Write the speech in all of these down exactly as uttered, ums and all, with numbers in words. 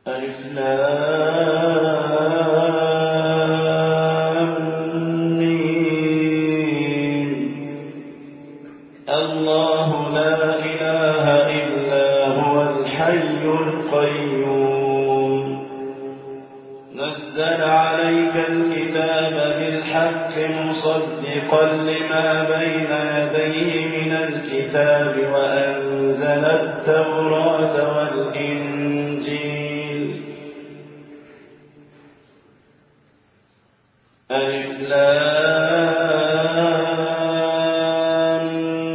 ألف لام ميم. الله لا إله إلا هو الحي القيوم نزل عليك الكتاب بالحق مصدقا لما بين يديه من الكتاب وأنزل التوراة والإنجيل. ألف لام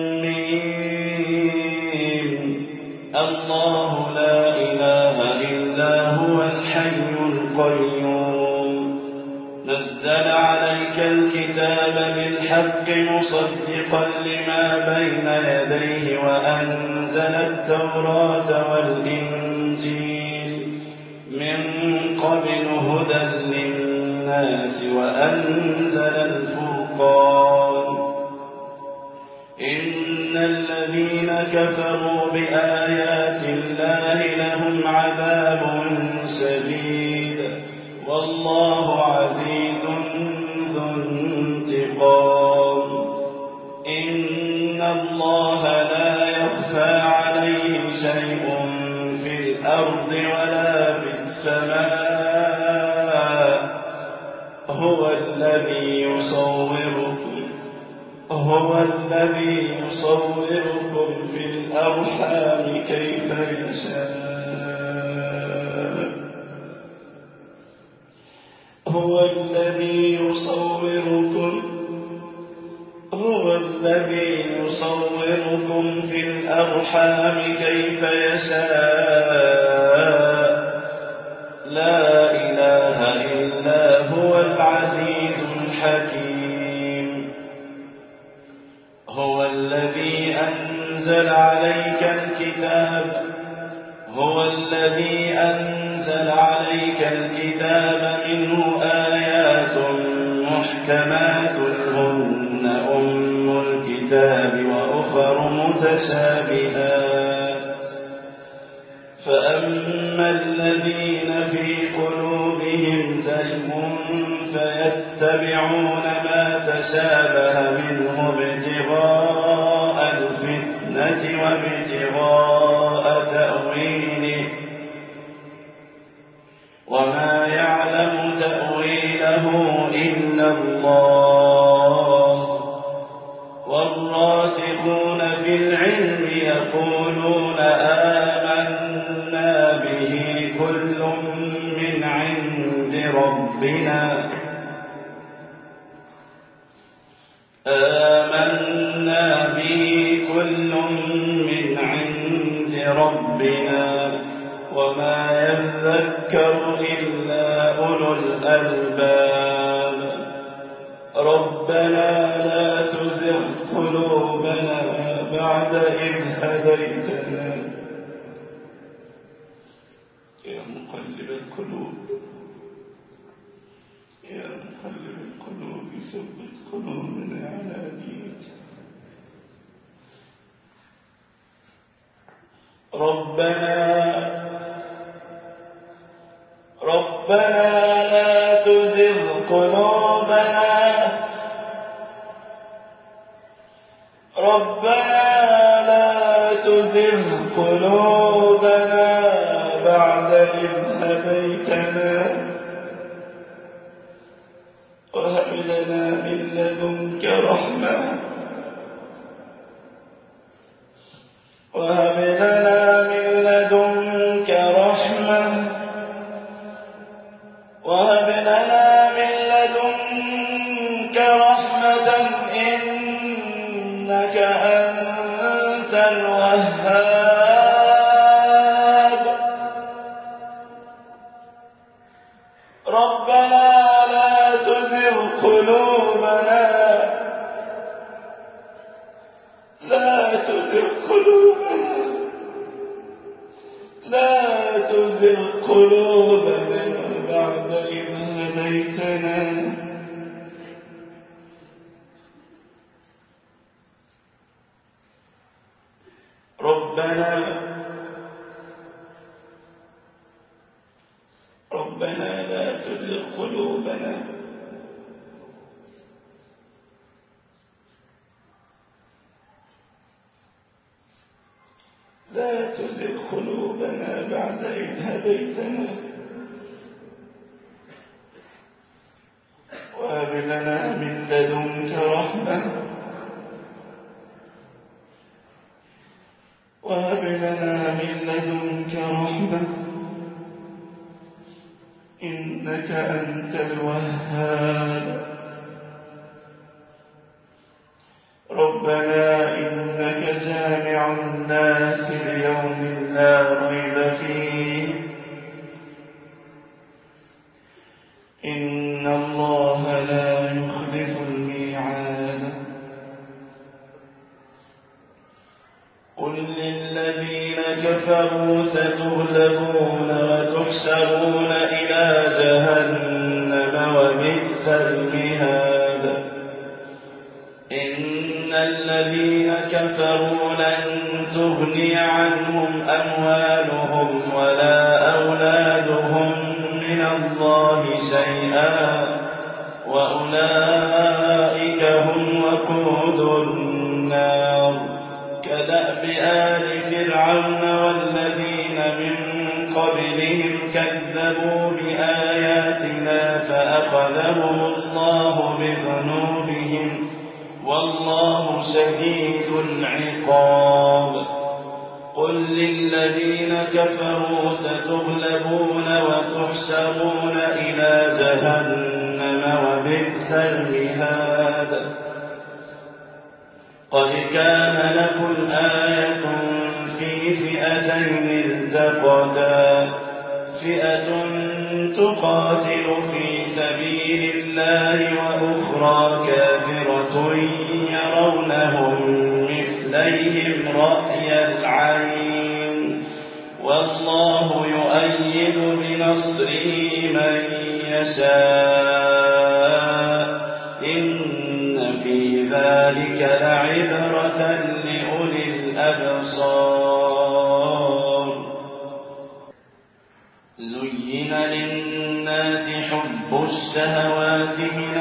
ميم. الله لا إله إلا هو الحي القيوم نزل عليك الكتاب بالحق مصدقا لما بين يديه وأنزل التوراة والإنجيل من قبل هدى للناس وأنزل الفرقان. إن الذين كفروا بآيات الله لهم عذاب شديد والله عزيز ذو انتقام. إن الله لا يخفى عليه شيء في الأرض ولا في السماء. هو الذي يصوركم هو الذي يصوركم في الأرحام كيف يشاء. هو الذي يصوركم هو الذي يصوركم في الأرحام كيف يشاء. لا إله إلا هو العزيز الحكيم. هو الذي أنزل عليك الكتاب هو الذي أنزل عليك الكتاب منه آيات محكمات هن أم الكتاب وأخر متشابهات. فأما الذين في قلوبهم زيغ فيتبعون ما تشابه منه ابتغاء الفتنة وابتغاء تأويله وما يعلم تأويله إلا الله. والراسخون في العلم يقولون آمنا به كل من عند ربنا آمنا به كل من عند ربنا وما يذكر إلا أولو الألباب. ربنا لا تزغ قلوبنا بعد إذ هديتنا يا مقلب القلوب يا مقلب القلوب ثبت قلوبنا على دينك. ربنا ربنا لا تزغ قلوبنا ربنا لا تزغ قلوبنا بعد إذ هديتنا وهب لنا من لدنك رحمة وهب لنا من لدنك رحمة وهب لنا من لدنك رحمة إنك أنت الوهاب. ربنا لا تزغ قلوبنا لا تزغ قلوبنا لا تزغ قلوبنا بعد إذ هديتنا ربنا ربنا لا تزغ قلوبنا لا تزغ قلوبنا بعد إذ هديتنا وهب لنا من لدنك رحمة وهب لنا من لدنك رحمة إنك أنت الوهاب. ربنا إنك جامع الناس ليوم لا ريب فيه إن الله لا يخلف الميعاد. قل للذين كفروا ستغلبون وتحشرون إلى جهنم وبئس المهاد. إن الذين كفروا لن تغني عنهم أموالهم ولا أولادهم من الله شيئا وأولئك هم وقود النار. كدأب آل فرعون والذين من قبلهم كذبوا بآياتنا فأخذهم الله بذنوبهم والله شديد العقاب. قل للذين كفروا ستغلبون وتحشرون إلى جهنم وبئس المهاد. قد كان لكم آية في فئتين التقتا فئة تقاتل في سبيل الله وأخرى كافرة يرونهم مثليهم رأي العين والله يؤيد بنصره من يشاء إن في ذلك لعبرة لأولي الأبصار. زين للناس حب الشهوات من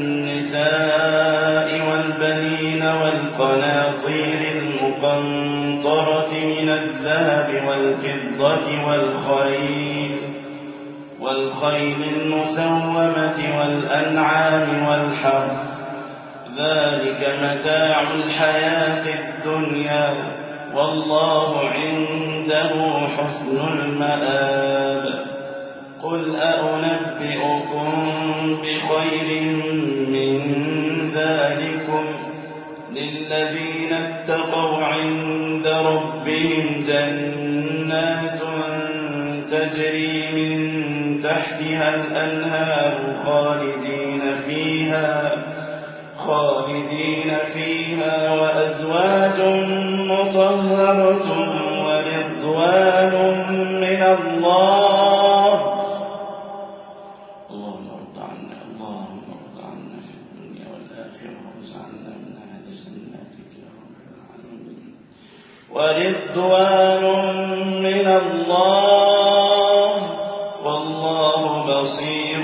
النساء والبنين والقناطير المقنطرة من الذهب والفضة والخيل والخيل المسومة والأنعام والحرث ذلك متاع الحياة الدنيا والله عنده حسن المآب. قل أأنبئكم بخير من ذلكم للذين اتقوا عند ربهم جنات تجري من تحتها الأنهار خالدين فيها خالدين فيها وأزواج مطهرة ورضوان من الله. اللهم ارض عنا اللهم ارض عنا في الدنيا والآخرة واجعلنا من أهل جناتك يا رب العالمين. ورضوان من الله والله بصير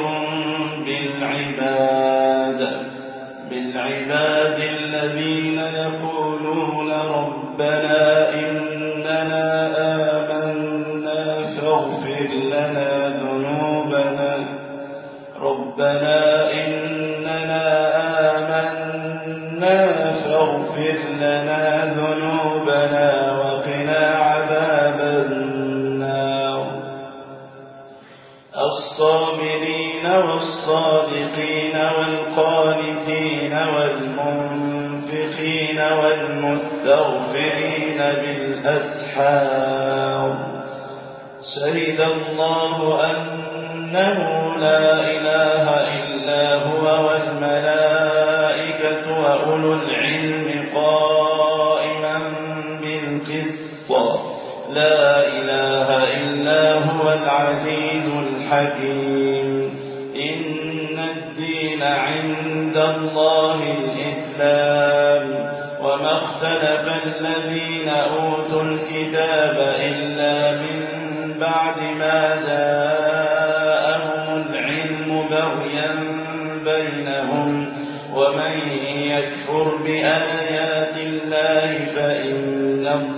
بالعباد بالعباد الذين يقولون ربنا إننا آمنا فاغفر لنا ذنوبنا ربنا إننا آمنا فاغفر لنا ذنوبنا وقنا عذاب النار. الصابرين والصادقين والقانتين والمنفقين والمستغفرين بالأسحار. شهد الله أنه لا إله إلا هو والملائكة وأولو العلم قائما بالقسط لا إله إلا هو العزيز الحكيم. إن الدين عند الله الإسلام وما اختلف الذين أوتوا الكتاب إلا من بعد ما جاءهم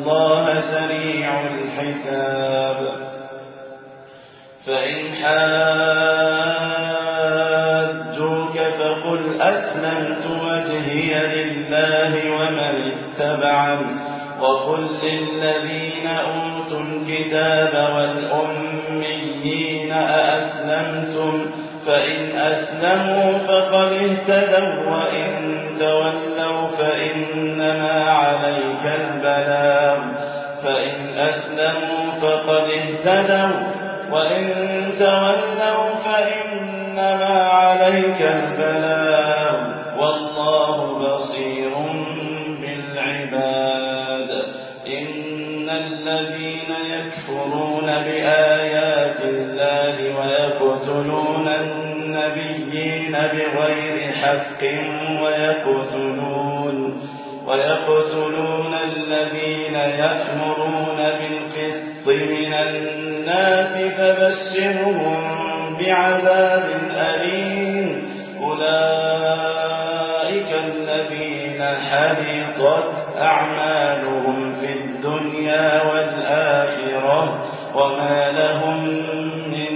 الله سريع الحساب. فإن حاجوك فقل أسلمت وجهي لله ومن اتبعني وقل للذين أوتوا الكتاب والأميين أأسلمتم فإن أسلموا فقد اهتدوا وإن تولوا فإنما عليك البلاغ فإن أسلموا فقد اهتدوا وإن تولوا فإنما عليك البلاغ والله بصير بالعباد. إن الذين يكفرون بآيات الله ويقتلون النبيين بغير حق ويقتلون ويقتلون الذين يأمرون بالقسط من الناس فبشرهم بعذاب أليم. أولئك الذين حبطت أعمالهم في الدنيا والآخرة وما لهم من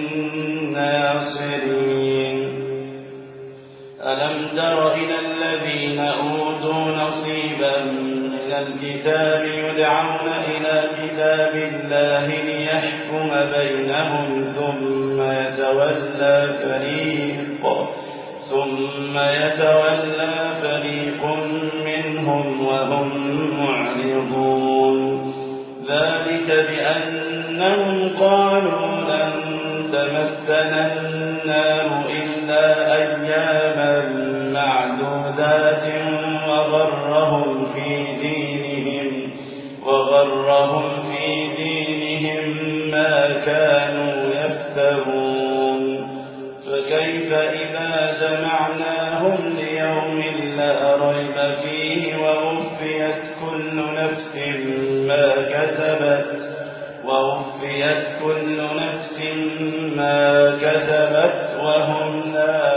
ناصرين. ألم تر إلى الذين أوتوا نصيبا من الكتاب يدعون إلى كتاب الله ليحكم بينهم ثم يتولى فريق ثم يتولى فريق منهم وهم معرضون. ذلك بأنهم قالوا لن تمسنا النار إلا أياما معدودات وغرهم في دينهم وغرهم في دينهم ما كانوا يفترون. فكيف إذا جمعناهم ليوم لا ريب فيه ووفيت كل نفس ما كسبت ووفيت كل نفس ما كسبت وهم لا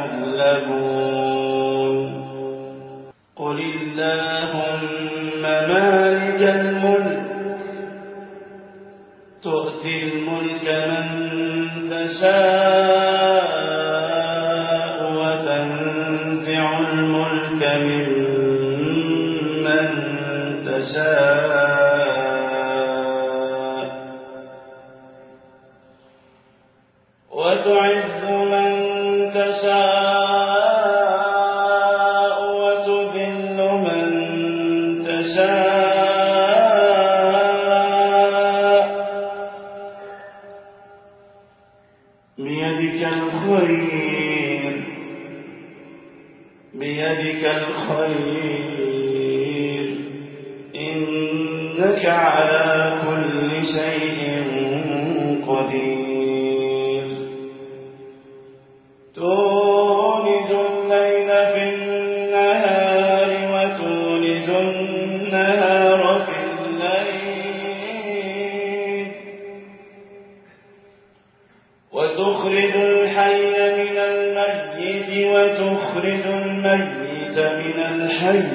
يظلمون. قل اللهم مالك الملك تؤتي الملك من تشاء وتنزع الملك ممن تشاء وتعز من تشاء وتذل من تشاء بيدك الخير بيدك الخير إنك على كل شيء قدير. تولج الليل في النهار وتولج النهار في الليل وتخرج الحي من الميت وتخرج الميت من الحي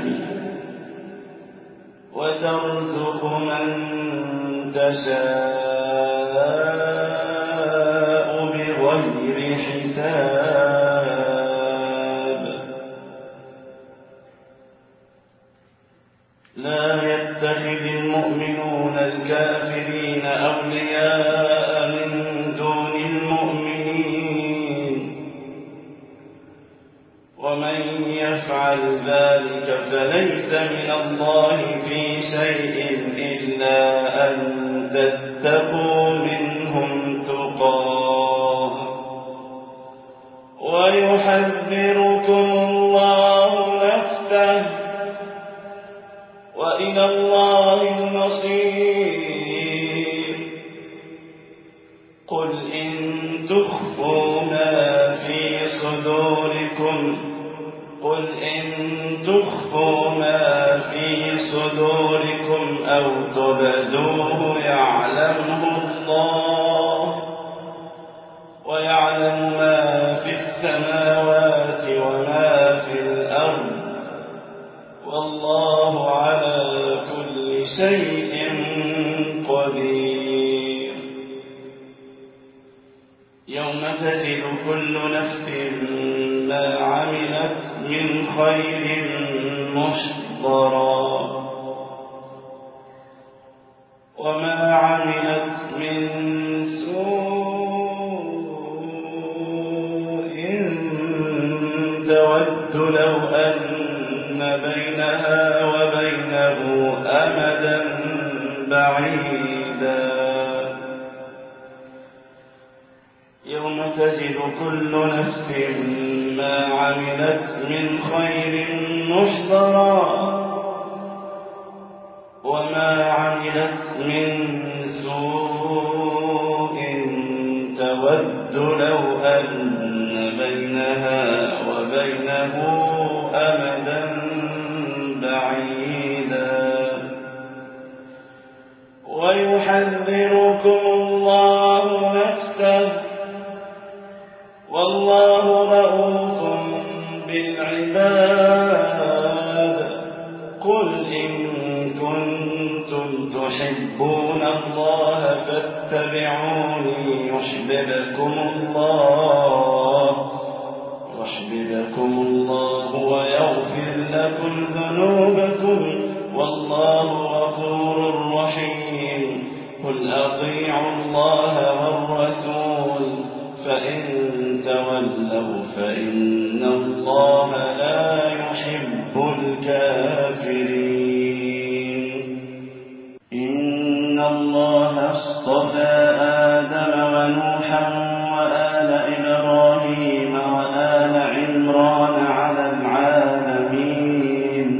وترزق من تشاء بغير حساب. لا يتخذ المؤمنون الكافرين أولياء من دون المؤمنين ومن يفعل ذلك فليس من الله في شيء إلا أن تتقوا منهم تقاه ويحذركم الله نفسه وإلى الله المصير. قل إن تخفوا ما في صدوركم قل إن تخفوا ما في صدوركم أو تبدوه يعلمه الله ويعلم ما في السماوات وما في الأرض والله على كل شيء يوم تجد كل نفس ما عملت من خير محضرا وما عملت من سوء تود لو أن بينها وبينه أمدا بعيدا يوم تجد كل نفس ما عملت من خير محضرا وما عملت من سوء تود لو أن بينها وبينه أمدا بعيدا ويحذركم الله نفسه والله رؤوف بالعباد قل إن كنتم تحبون الله فاتبعوني يحببكم الله يحببكم الله ويغفر لكم ذنوبكم والله غفور رحيم قل أطيعوا الله والرسول فإن تولوا فإن الله لا يحب الكافرين إن الله اصطفى آدم ونوحا وآل إبراهيم وآل عمران على العالمين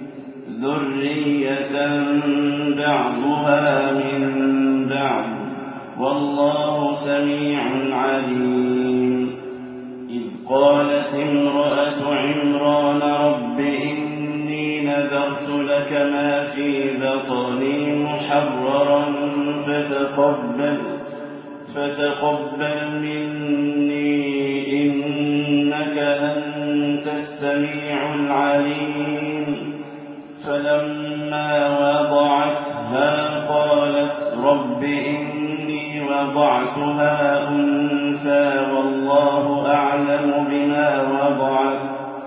ذرية بعضها من بعض والله سميع عليم إذ قالت امرأة عمران رب إني نذرت لك ما في بطني محررا فتقبل فتقبل مني إنك أنت السميع العليم فلما وضعتها قالت رب إني وضعتها أنثى والله أعلم بما وضعت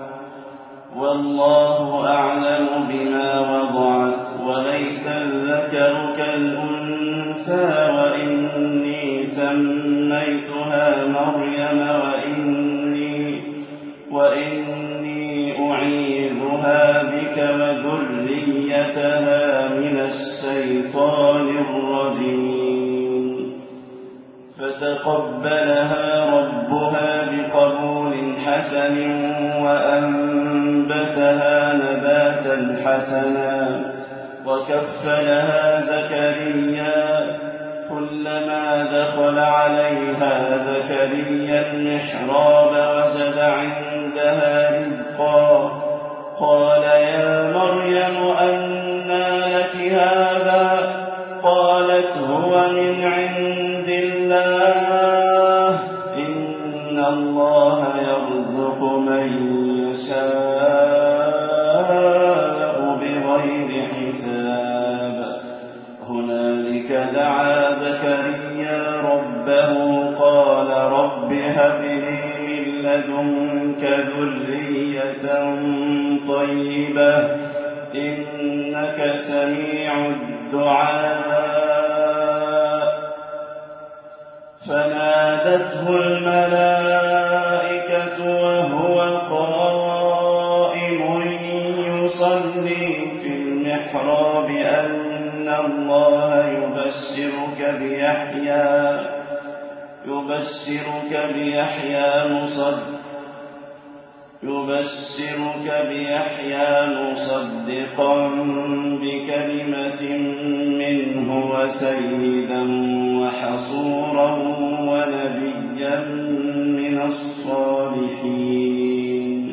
والله أعلم بما وضعت وليس الذكر كالأنثى وإني سميتها مريم وإني وإني أعيذها بك وذريتها من الشيطان الرجيم فتقبلها ربها بقبول حسن وأنبتها نباتا حسنا وكفلها زكريا كلما دخل عليها زكريا المحراب وجد عندها رزقا قال يا مريم أنى لك هذا قالت هو من عند الله إن الله يرزق من يشاء بغير حساب هنالك دعا زكريا ربه قال رب هب لي من لدنك ذرية طيبة إنك سميع الدعاء فنادته الملائكة وهو قائم يصلي في المحراب أن الله يبشرك بيحيى يبشرك بيحيى مصدق يبشرك بيحيى مصدقا بكلمة منه وسيدا وحصورا ونبيا من الصالحين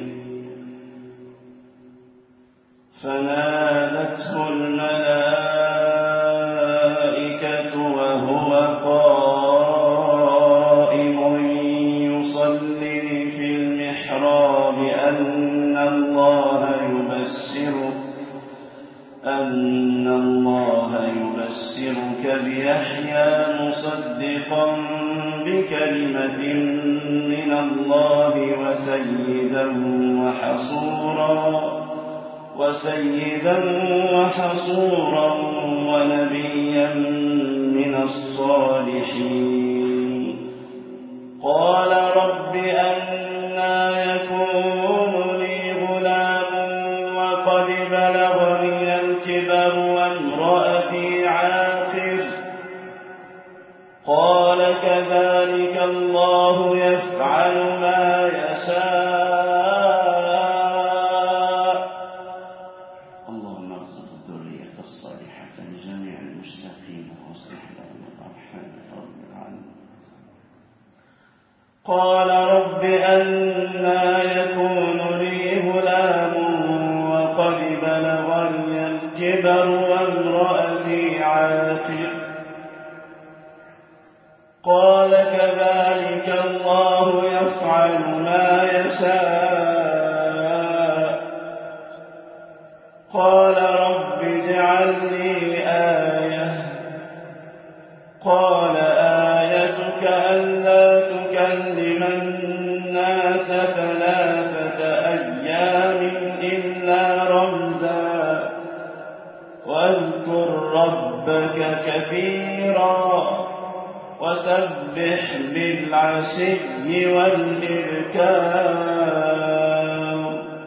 فنادته الملائكة وهو قائم يصلي في المحراب أن الله يبشرك أن الله يبشرك بيحيى مصدقا بكلمة من الله وسيدا وحصورا وسيدا وحصورا ونبيا من الصالحين قال رب أنى يكون لي غلام وقد بلغني الكبر وامرأتي عاقر قال كذلك الله يفعل ما يشاء اللهم ارزق الذرية الصالحة لجميع المشتاقين واصلح لهم الأرحام يا رب العالمين قال رب أنى يكون لي غلام وقد بلغني الكبر وامرأتي عاقر قال كذلك الله يفعل ما يشاء قال رب اجعل لي آية قال آيتك ألا تكلم الناس ثلاثة أيام إلا رمزا واذكر ربك كثيرا وسبح بالعشي والإبكار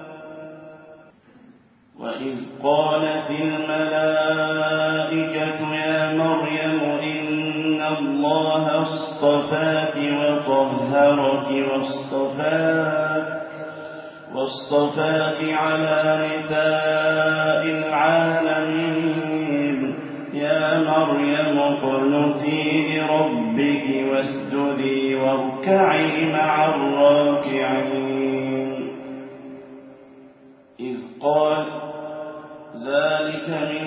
وإذ قالت الملائكة يا مريم إن الله اصطفاك وطهرك واصطفاك واصطفاك على نساء العالمين يا مريم اقنتي لربك واسجدي واركعي مع الراكعين إذ قال ذلك من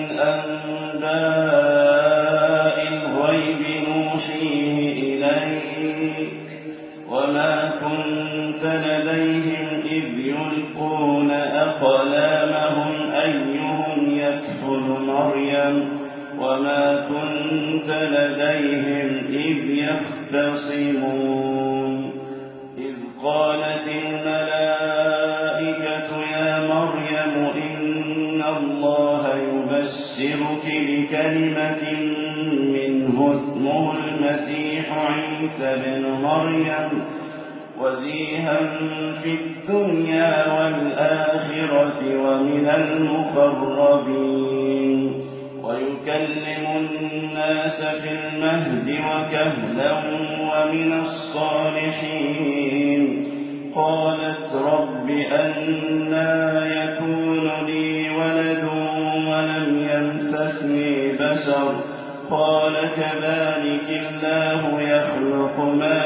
أنباء الغيب نوحيه إليك وما كنت لديهم إذ يلقون أقلامهم أيهم يكفل مريم وما كنت لديهم إذ يختصمون إذ قالت الملائكة يا مريم إن الله يبشرك بكلمة منه اسمه المسيح عيسى بن مريم وجيها في الدنيا والآخرة ومن المقربين ويكلم الناس في المهد وكهلا ومن الصالحين قالت رب أنى يكون لي ولد ولم يمسسني بشر قال كذلك الله يخلق ما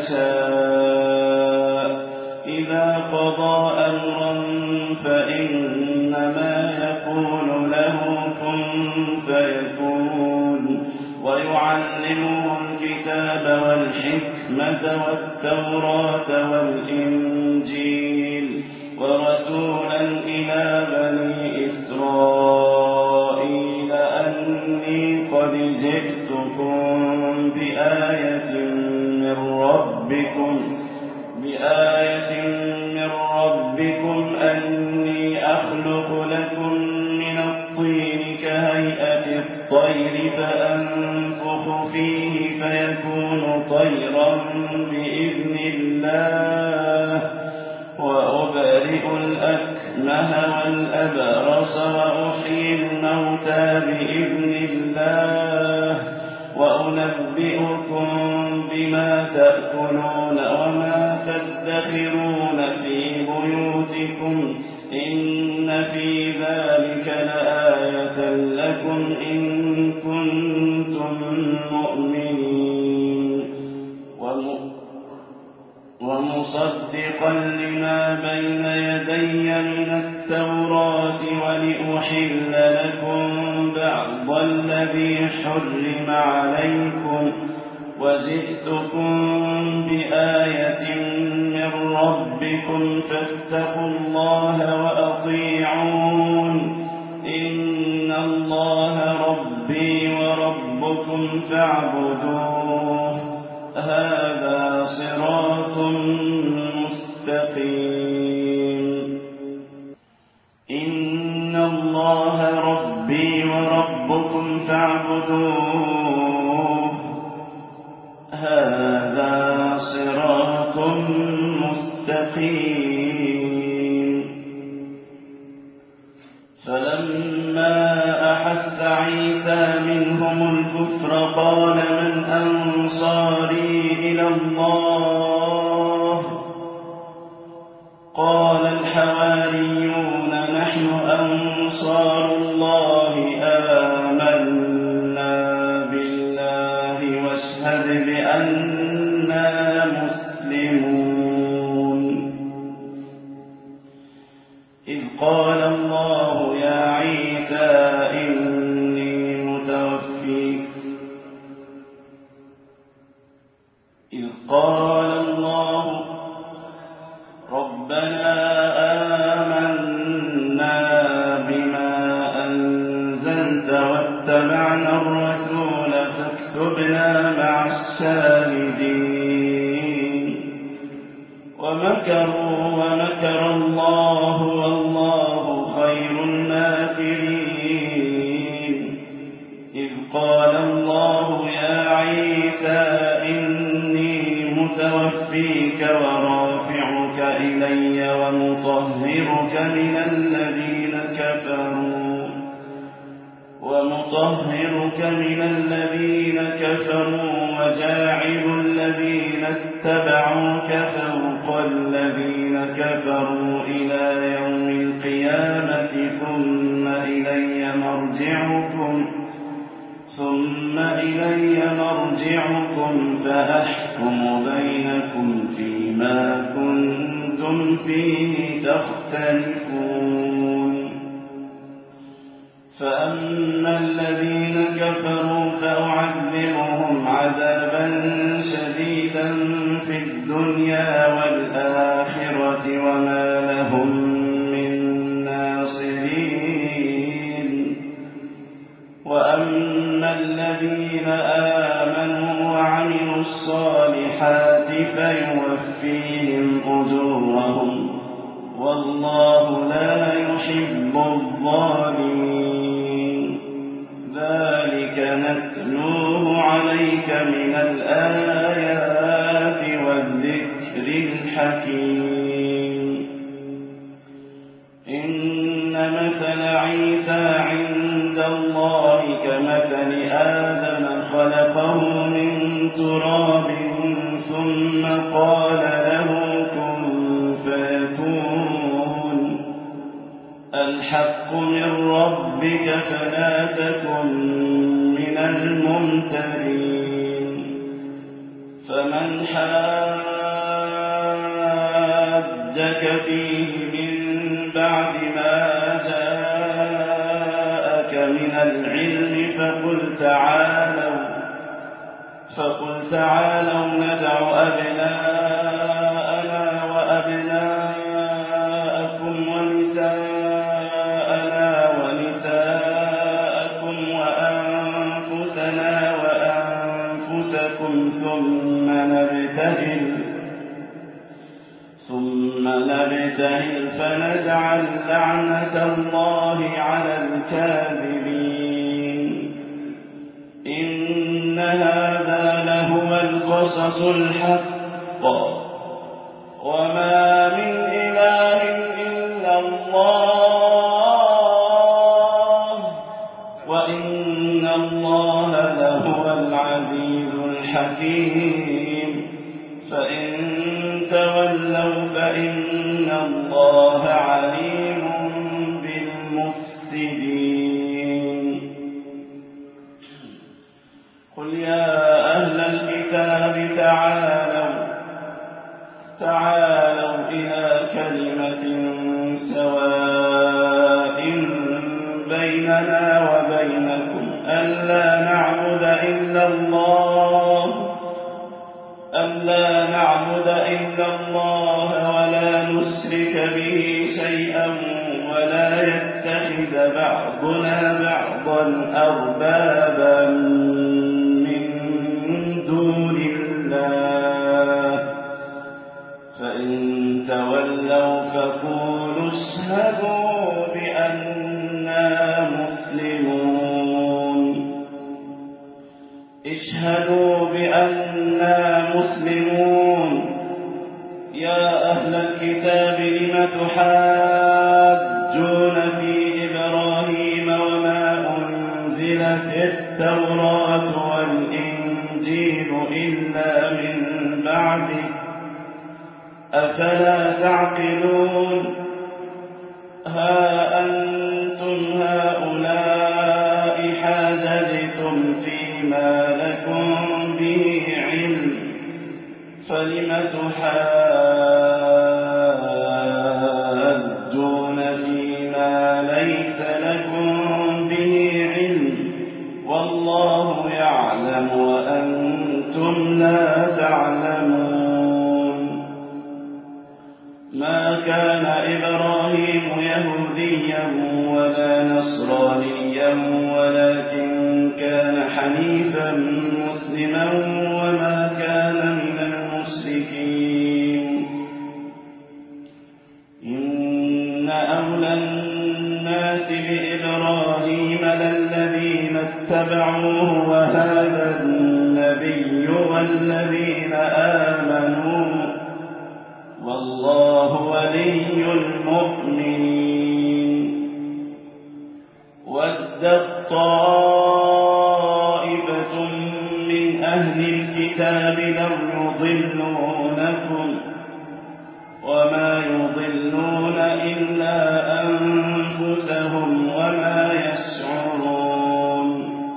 يشاء إذا قضى أمرا فإنما يقول له كن فيكون ويعلمه الكتاب والحكمة والتوراة والإنجيل ورسولا إلى بني إسرائيل أني قد جئتكم بآية من ربكم بآية من ربكم أني أخلق لكم من الطين كهيئة الطير فأنفخ فيه فيكون طيرا بإذن الله وأبرئ الأكمه والأبرص وأحيي الموتى بإذن الله وأنبئكم بما تأكلون وما تدخرون في بيوتكم إن في ذلك لآية لكم إن كنتم مؤمنين ومصدقا لما بين يدي من التوراة ولأحل لكم بعض الذي حرم عليكم وجئتكم بآية من ربكم فاتقوا الله وأطيعون إن الله ربي وربكم فاعبدون صراط مستقيم فلما أحس عيسى منهم الكفر قال من أنصاري إلى الله قال الحواريون نحن أنصار الله آمنا بالله واشهد بأننا مسلمون إذ قال الله يا عيسى إني متوفيك إذ قال الله ربنا آمنا بما أنزلت واتبعنا الرسول فاكتبنا مع الشاهدين ومكروا ومكر الله والله خير الماكرين إذ قال الله يا عيسى إني متوفيك ورافعك إلي ومطهرك من الذين كفروا ومطهرك من الذين كفروا وجاعل الذين اتبعوك فوق الذين كفروا إلى يوم القيامة ثم إلي مرجعكم ثم إلي مرجعكم فأحكم بينكم فيما كنتم فيه تختلفون فأما الذين كفروا فأعذبهم عذابا شديدا في الدنيا والآخرة وما لهم من ناصرين وأما الذين آمنوا وعملوا الصالحات فيوفيهم أجورهم والله لا يحب الظالمين ذلك نتلوه عليك من الآيات والذكر الحكيم إن مثل عيسى عند الله كمثل آدم خلقه من تراب ثم قال له كن فيكون الحق من ربك فلا تكن من الممترين فمن حاجك فيه من بعد ما جاءك من العلم فقل تعالوا فقل تعالوا ندع أبناءنا وأبناءكم ونساءنا ونساءكم وأنفسنا وأنفسكم ثم نبتهل ثم نبتهل فنجعل لعنة الله على الكاذبين إن هذا لهو القصص الحق وما من إله إلا الله وإن الله لهو العزيز الحكيم فإن تولوا فإن الله عليم بالمفسدين قل يا أهل الكتاب تعالوا تعالوا إلى كلمة سواء بيننا وبينكم ألا نعبد إلا الله ألا نعبد إلا الله ولا نشرك به شيئا ولا يتخذ بعضنا بعضا أربابا من دون الله فإن تولوا فقولوا اشهدوا بأننا مسلمون اشهدوا بأننا مسلمون يا أهل الكتاب لم تحاجون في إبراهيم وما أنزلت التوراة والإنجيل إلا من بعده أفلا تعقلون ها أنتم هؤلاء حاججتم فيما لكم به علم فلم تحاجون فيما ليس لكم به علم والله يعلم وأنتم لا تعلمون ما كان إبراهيم يهوديا ولا نصرانيا ولكن كان حنيفا مسلما وما كان من المشركين إن أولى الناس بإبراهيم للذين اتبعوه وهذا النبي والذين آمنوا والله ولي المؤمنين ودت طائفة من أهل الكتاب لو يضلونكم وما يضلون إلا أنفسهم وما يشعرون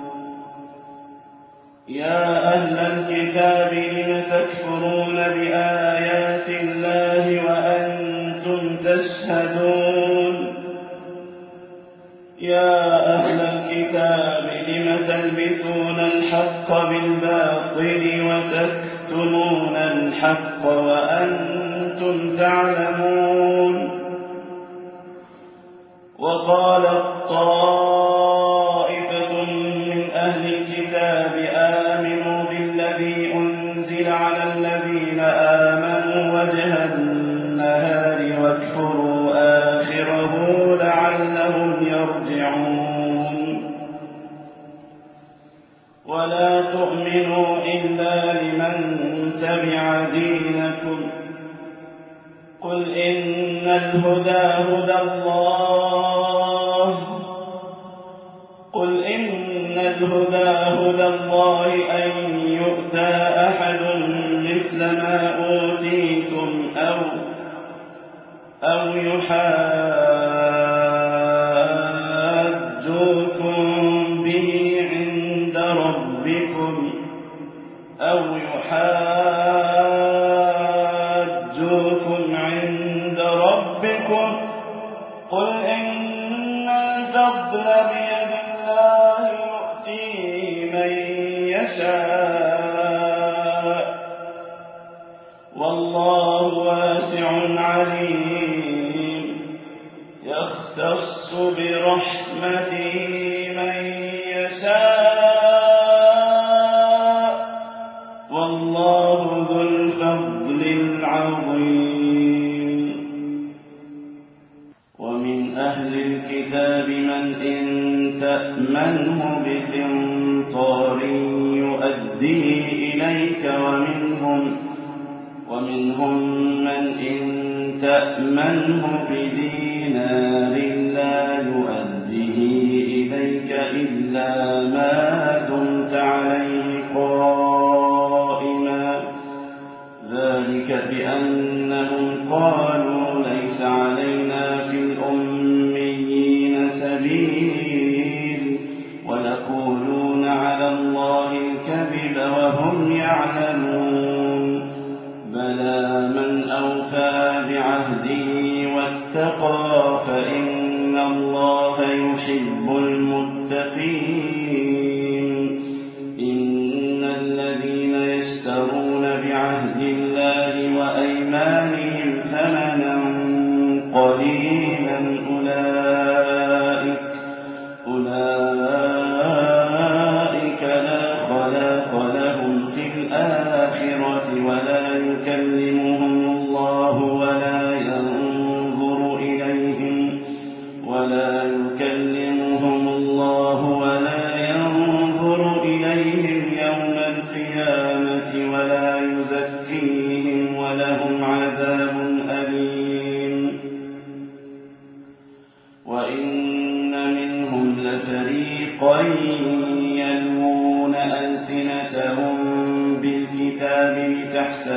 يا أهل الكتاب لم تكفرون بآيات الله وأنتم تشهدون يا أهل الكتاب لم تلبسون الحق بالباطل وتكتمون الحق وأنتم تعلمون وقالت طائفة من أهل الكتاب آمنوا بالذي أنزل على الذين آمنوا وجه النهار واكفروا آخره لعلهم يرجعون ولا تؤمنوا إلا لمن تبع دينكم قل إن الهدى هدى الله قل إن الهدى هدى الله أن يؤتى أحد مثل ما أوتيتم أو أو يحاجوكم به عند ربكم أو يحاجوكم عند ربكم قل إن الفضل بيد الله يؤتيه من يشاء والله واسع عليم يختص برحمته من يشاء والله ذو الفضل العظيم ومن أهل الكتاب من إن تأمنه بقنطار يؤديه إليك ومنهم ومنهم من إن تأمنه بدينار لا يؤديه إليك إلا ما دمت عليه قائما ذلك بأنهم قالوا ليس علينا في الأميين سبيل ويقولون على الله الكذب وهم يعلمون بلى من أوفى بعهده واتقى فإن الله يحب المتقين إن الذين يشترون بعهد الله وأيمانهم ثمنا قليلا أولئك أولئك لا خلاق لهم في الآخرة ولا يكلمهم الله ولا ينظر إليهم ولا يكلمهم الله ولا ينظر إليهم يوم القيامة ولا يزكيهم ولهم عذاب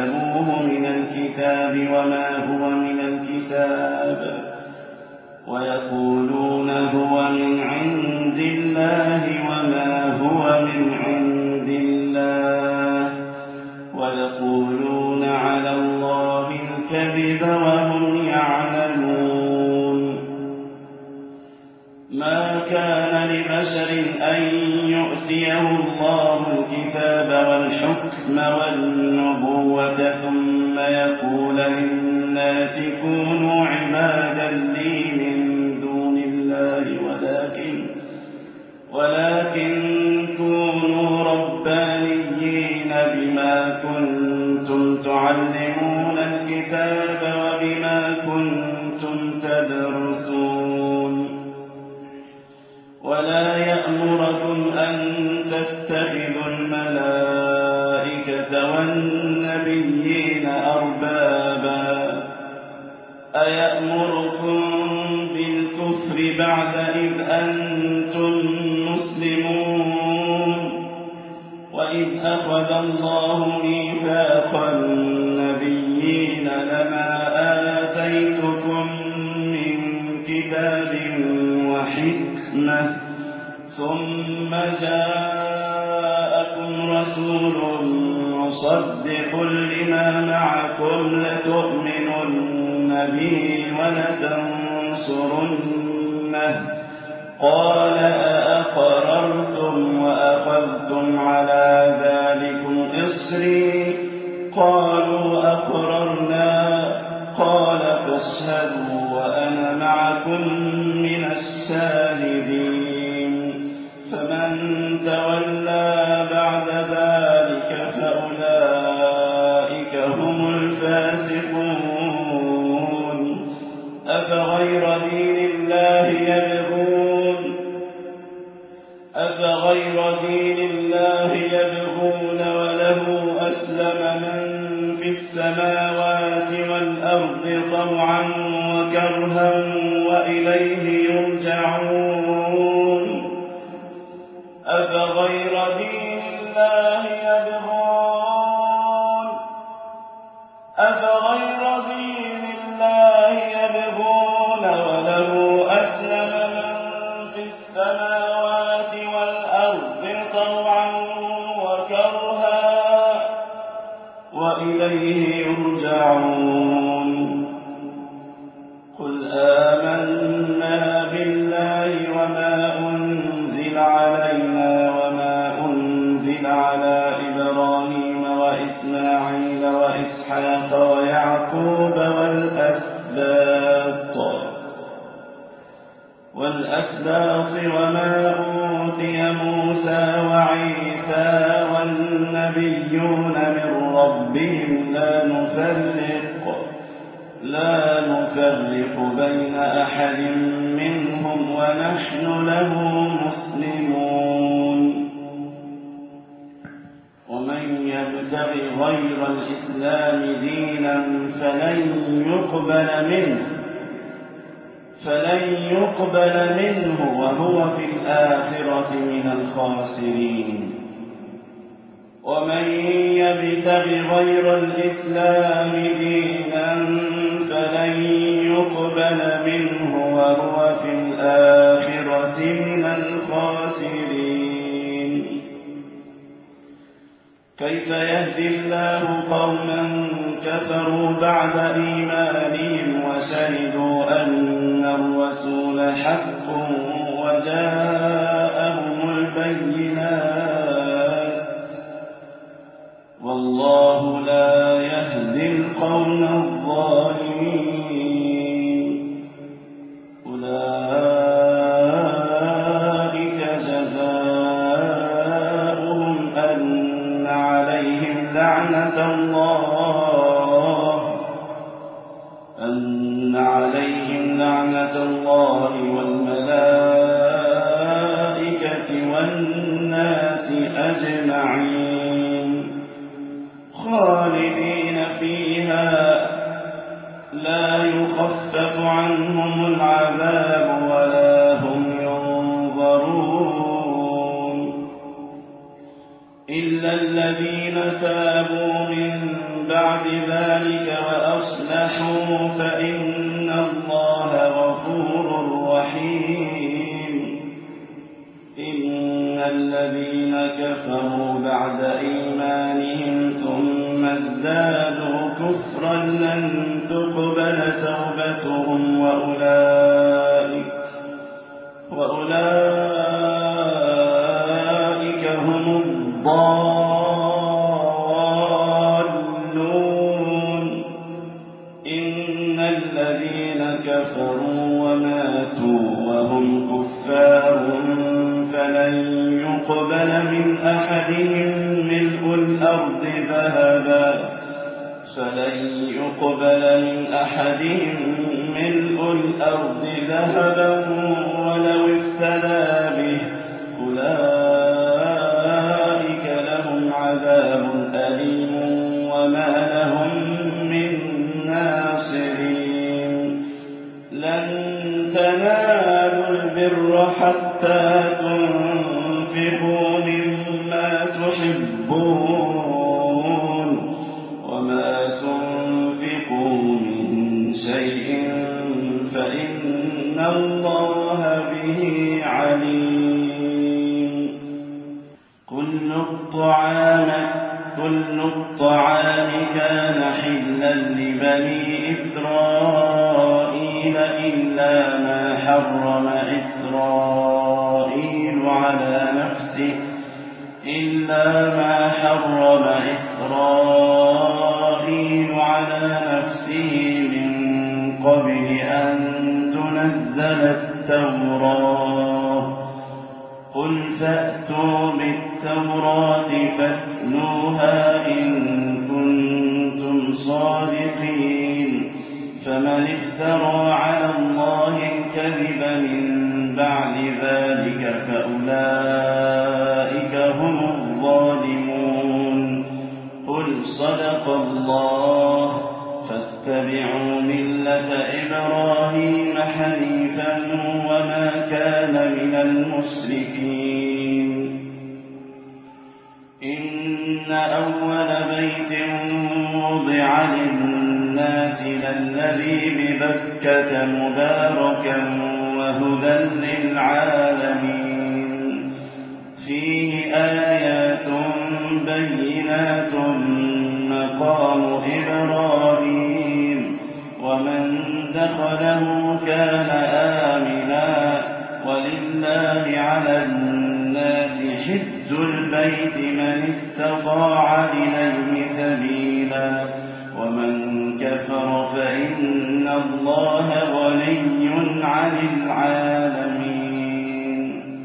اكتسبوه من الكتاب وما هو من الكتاب ويقولون هو من عند الله وما هو من عند الله ويقولون على الله الكذب وهم يعلمون. ما كان لبشر أن يؤتيه الله الكتاب والحكم والنبوة ثم يقول للناس كونوا عبادا لي من دون الله ولكن ولكن كونوا ربانيين بما كنتم تعلمون الكتاب وبما كنتم تدرسون. ولا يأمركم أن تتخذوا الملائكة والنبيين أربابا أيأمركم بالكفر بعد إذ أنتم مسلمون. وإذ أخذ الله ميثاق النبيين لما آتيتكم من كتاب وحكمة ثم جاءكم رسول مصدق لما معكم لتؤمنن به ولتنصرنه قال أأقررتم وأخذتم على ذلكم إصري قالوا أقررنا قال فاشهدوا وأنا معكم من الشاهدين. فمن تولى بعد ذلك فأولئك هم الفاسقون. أفغير دين الله يبغون أفغير دين الله يبغون وله أسلم من في السماوات والأرض طوعا وكرها وإليه يرجعون. أفغير دين الله يبغون أفغير دين الله يبغون وله أسلم من في السماوات والأرض طوعا وكرها وإليه يرجعون. قل آمنا بالله وما أنزل علينا وما أنزل على إبراهيم وإسماعيل وإسحاق ويعقوب والأسباط والأسباط وما أوتي موسى وعيسى والنبيون من ربهم لا نفرق لا نفرق بين أحد منهم ونحن له مسلمون. ومن يبتغ غير الإسلام دينا فلن يقبل منه فلن يقبل منه وهو في الآخرة من الخاسرين. ومن يبتغ غير الإسلام دينا فلن يقبل منه وهو في الآخرة من الخاسرين. كيف يهدي الله قوما كفروا بعد إيمانهم وشهدوا أن الرسول حق وجاءهم البينات والله لا يهدي القوم الظالمين. أولئك جزاؤهم أن عليهم لعنة الله أن عليهم لعنة الله والملائكة والناس أجمعين خالدين فيها لا يخفف عنهم العذاب ولا هم ينظرون إلا الذين تابوا من بعد ذلك وأصلحوا فإن الله غفور رحيم. إن الذين كفروا بعد إيمانهم ثم ازدادوا كفرا لن تقبل توبتهم وأولئك, وأولئك هم الضالون. إن الذين كفروا وماتوا وهم كفار فلن يقبل من أحدهم ملء الأرض ذهبا فلن يقبل من أحدهم ملء الأرض ذهبا ولو افتدى به أولئك لهم عذاب أليم وما لهم من ناصرين. لن تنالوا البر حتى تنفقوا مما تحبون وما تنفقوا من شيء فإن الله به عليم. كل الطعام كل الطعام كان حلا لبني إسرائيل إلا ما حرم إسرائيل على نفسه إلا ما حرم إسرائيل على نفسه من قبل أن تنزل التوراة. قل فأتوا بالتوراة فاتلوها إن كنتم صادقين. فمن افترى على الله الكذب من بعد ذلك فأولئك هم الظالمون. قل صدق الله فاتبعوا ملة إبراهيم حنيفا وما كان من المشركين. إن أول بيت وضع للناس للذي ببكة مباركا وهدى للعالمين. فيه آيات بينات مقام إبراهيم ومن دخله كان آمنا ولله على الناس حج البيت من استطاع إليه سبيلا ومن كفر فإن الله غني عن العالمين.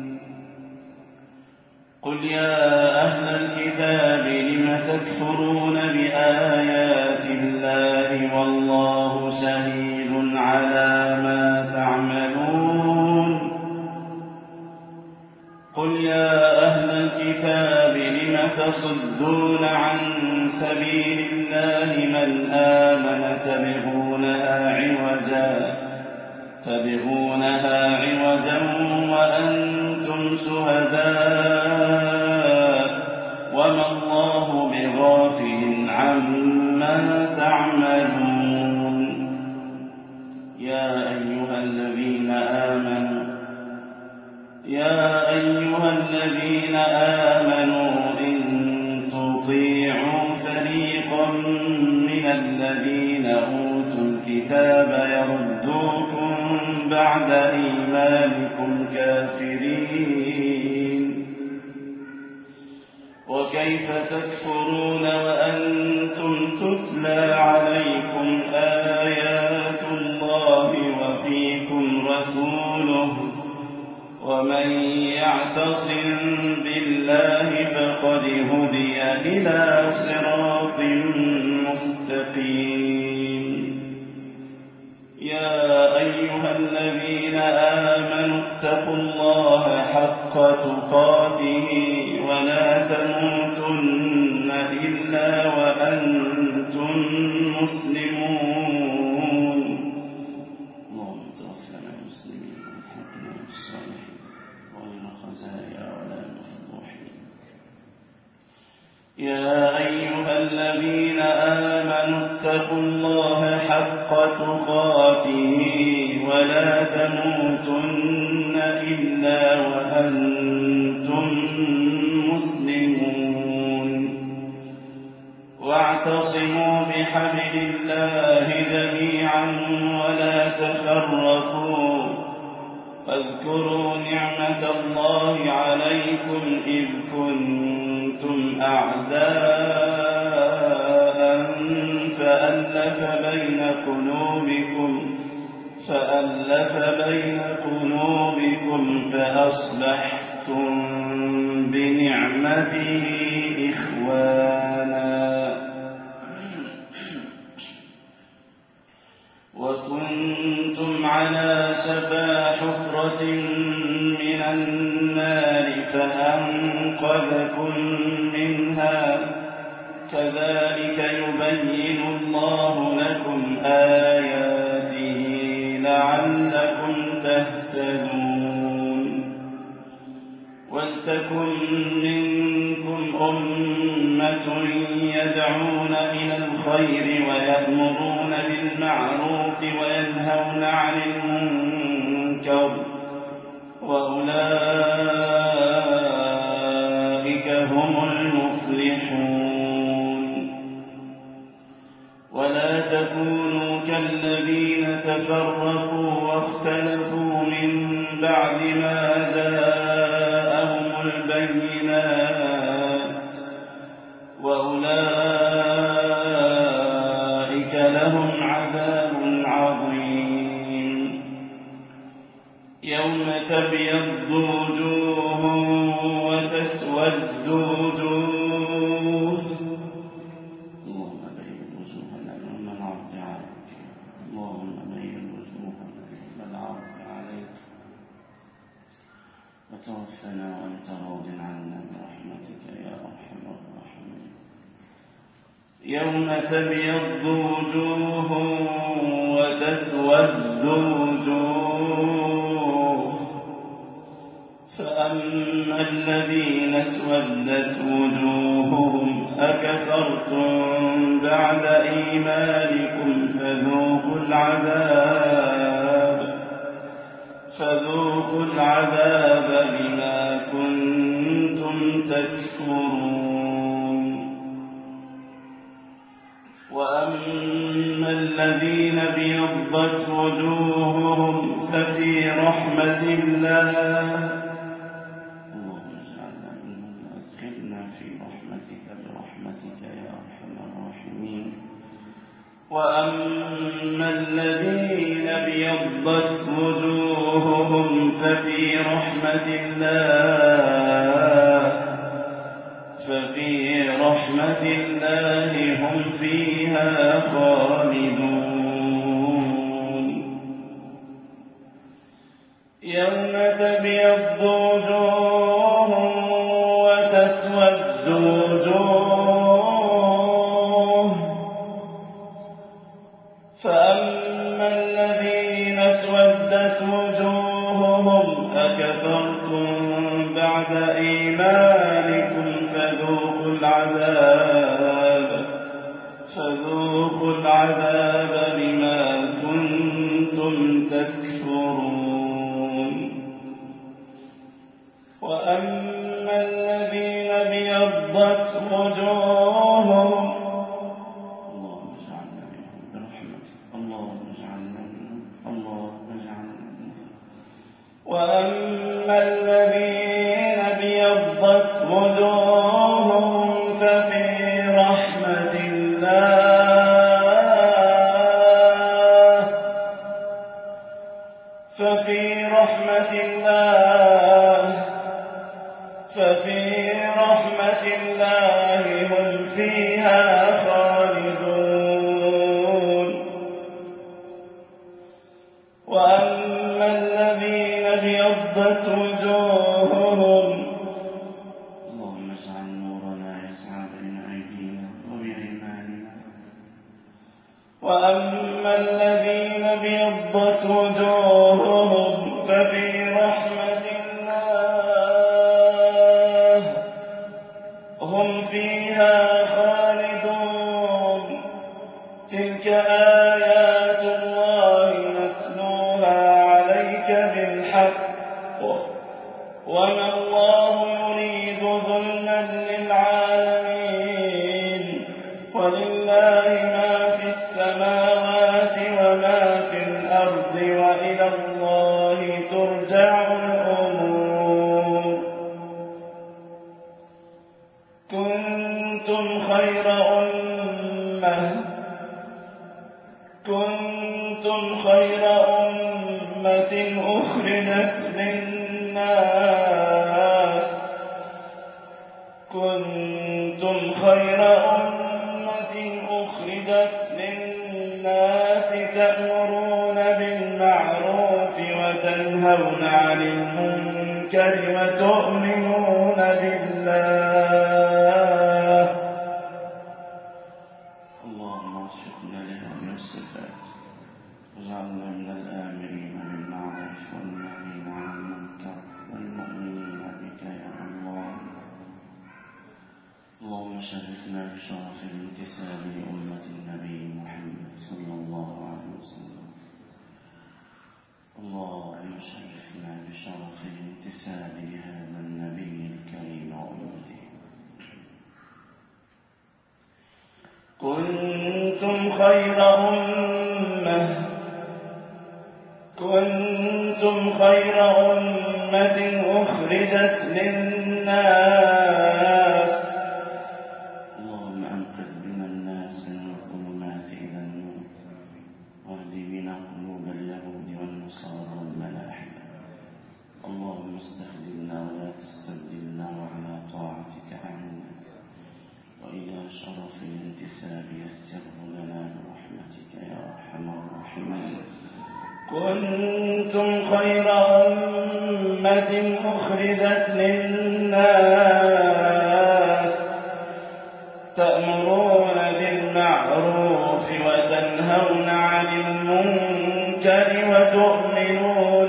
قل يا أهل الكتاب لم تكفرون بآيات الله والله شهيد على ما تعملون. قل يا أهل الكتاب لم تصدون عن سبيل الله من آمن تبغونها عوجا تبغونها عوجا وأنتم شهداء وما الله بغافل عما تعملون. يا أيها الذين آمنوا يا أيها الذين آمنوا إن تطيعوا فريقا من الذين أوتوا الكتاب يردوكم بعد إيمانكم كافرين. وكيف تكفرون وأنتم تتلى عليكم آيات الله وفيكم رسوله ومن يعتصم بالله فقد هدي إلى صراط مستقيم. يا أيها الذين آمنوا اتقوا الله حق تقاته ولا تموتن إلا وأنتم مسلمون. اللهم توفنا مسلمين والحقنا بالصالحين غير خزايا ولا مفضوحين. يا أيها الذين آمنوا واتقوا الله حق تقاته ولا تموتن إلا وأنتم مسلمون واعتصموا بحبل الله جميعا ولا تفرقوا واذكروا نعمة الله عليكم إذ كنتم أعداء فألف بين قلوبكم فألف بين قلوبكم فأصبحتم بنعمته إخوانا وكنتم على شفا حفرة من النار فأنقذكم منها كذلك يبين الله لكم آياته لعلكم تهتدون ولتكن منكم أمة يدعون إلى الخير ويأمرون بالمعروف وينهون عن المنكر وأولئك هم المفلحون ولا تكونوا كالذين تفرقوا واختلفوا من بعد ما جاءهم البينات وأولئك لهم عذاب عظيم يوم تبيض وجوه وتسود وجوه اللهم بيض وجوهنا يوم العرض عليك اللهم بيض وجوهنا يوم العرض عليك وتوفنا وانت راض عنا برحمتك يا ارحم الراحمين يوم تبيض وجوه وتسود وجوه فأما الذين اسودت وجوههم أكفرتم بعد إيمانكم فذوقوا العذاب فذوقوا العذاب بما كنتم تكفرون وأما الذين ابيضت وجوههم ففي رحمة الله اللهم اجعلنا منهم وادخلنا في رحمتك برحمتك يا أرحم الراحمين وأما الذين ابيضت وجوههم ففي رحمة الله ففي رحمة الله هم فيها خالدون يوم تبيض وجوه وتسود وجوه فأما الذين اسودت وجوههم أكفرتم بعد إيمانكم فذوقوا العذاب فذوقوا العذاب بما كنتم تكفرون وأما الذين ابيضت وجوههم اللهم اجعلنا منهم برحمتك اللهم اجعلنا منهم اللهم اجعلنا منهم وأما الذين ابيضت وجوههم ففي رحمة الله ففي رحمة الله ففي رحمة الله هم فيها خالدون وأما الذين ابيضت وجوههم اللهم اجعل نورنا يسعى بين أيدينا وبأيماننا وأما الذين ابيضت وجوههم ففي رحمة الله هم فيها خالدون تلك آيات الله نتلوها عليك بالحق وما الله يريد ظلما للعالمين ولله ما في السماوات وما في الأرض وإلى الله ترجع الأمور كنتم خير أمة كنتم خير أمة أخرجت للناس كنتم خير أمة أخرجت للناس تأمرون بالمعروف وتنهون عن المنكر وتؤمنون بالله. اللهم وفقنا لهذه الصفات واجعلنا من الآمرين بالمعروف والناهين عن المنكر والمؤمنين بك يا الله. اللهم شرفنا بشرف الانتساب لأمة النبي محمد صلى الله عليه وسلم. اللهم شرفنا بشرف الانتساب لهذا النبي الكريم وأمته. كنتم خير أمة كنتم خير أمة أخرجت للناس. اللهم أنقذ بنا الناس من الظلمات إلى النور واهد بنا قلوب اليهود والنصارى والملاحدة. اللهم استخدمنا ولا تستبدلنا وعلى طاعتك أعنا وإلى شرف الانتساب يسره لنا برحمتك يا أرحم الراحمين. كنتم خير أمة أخرجت للناس تأمرون بالمعروف وتنهون عن المنكر وتؤمنون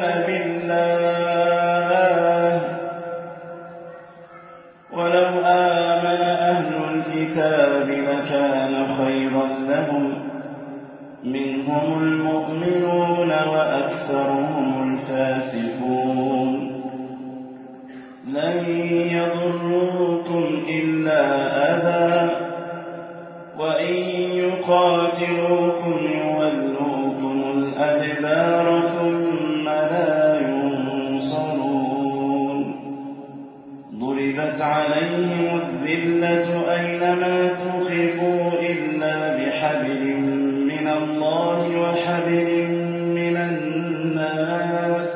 بالله. ولو آمن أهل الكتاب لكان خيرا لهم منهم المؤمنون وأكثرهم الفاسقون. لن يضروكم إلا أذى وإن يقاتلوكم يولوكم الأدبار ثم لا ينصرون. ضربت عليهم الذلة أينما ثقفوا إلا بحبل من الله وحبل من الناس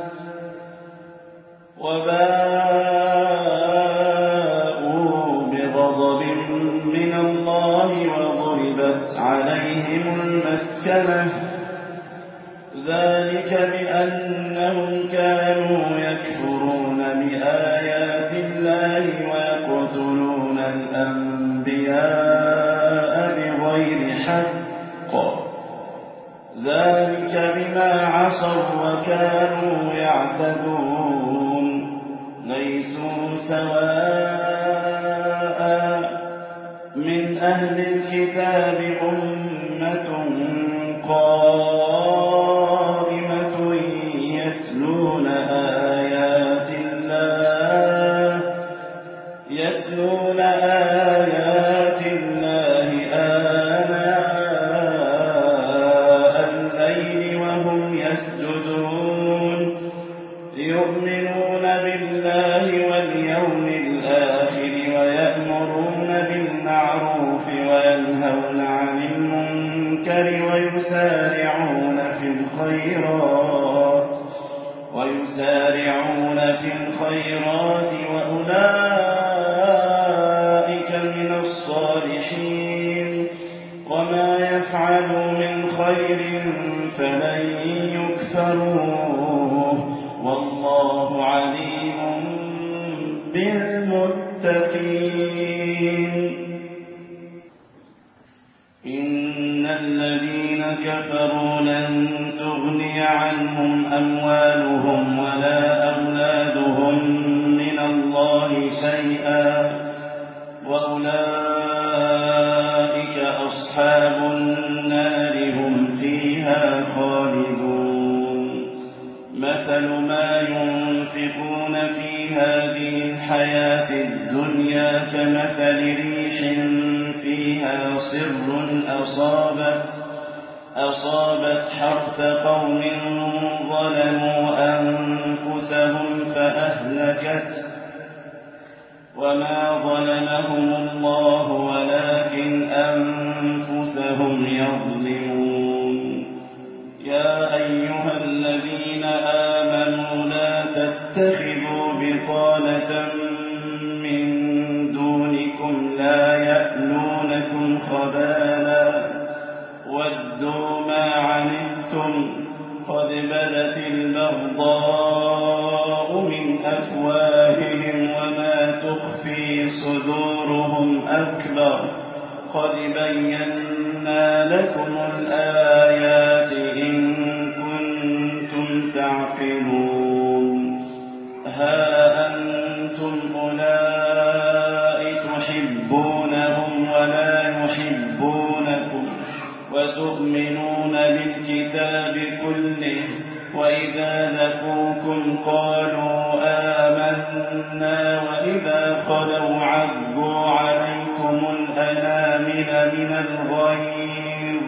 وباءوا بغضب من الله وضربت عليهم المسكنة ذلك بأنهم كانوا يكفرون بآيات الله ويقتلون الأنبياء بغير حق ذلك بما عصوا وكانوا يعتدون. ليسوا سواء من أهل الكتاب أمة قائمة يتلون آيات الله يتلون آيات الله آناء الليل وهم يسجدون. يؤمنون بالله واليوم الآخر ويأمرون بالمعروف وينهون عن المنكر ويسارعون في الخيرات ويسارعون في الخيرات وأولئك من الصالحين. وما يفعلوا من خير فلن يكفروه والله عليم بالمتقين. إن الذين كفروا لن تغني عنهم أموالهم ولا أولادهم من الله شيئا وأولئك أصحاب النار الدنيا كمثل ريح فيها صر أصابت أصابت حرث قوم ظلموا أنفسهم فأهلكت وما ظلمهم الله ولكن أنفسهم يظلمون يا أيها الذين آمنوا لا تتخذوا بطانة من دونكم لا يألونكم خبالا ودوا ما عنتم قد بدت البغضاء من أفواههم وما تخفي صدورهم أكبر قد بينا لكم الآيات إن كنتم تعقلون ها أنتم أولئك تحبونهم ولا يحبونكم وتؤمنون بالكتاب كله وإذا لقوكم قالوا آمنا وإذا خلوا عضوا عليكم الأنامل من الغيظ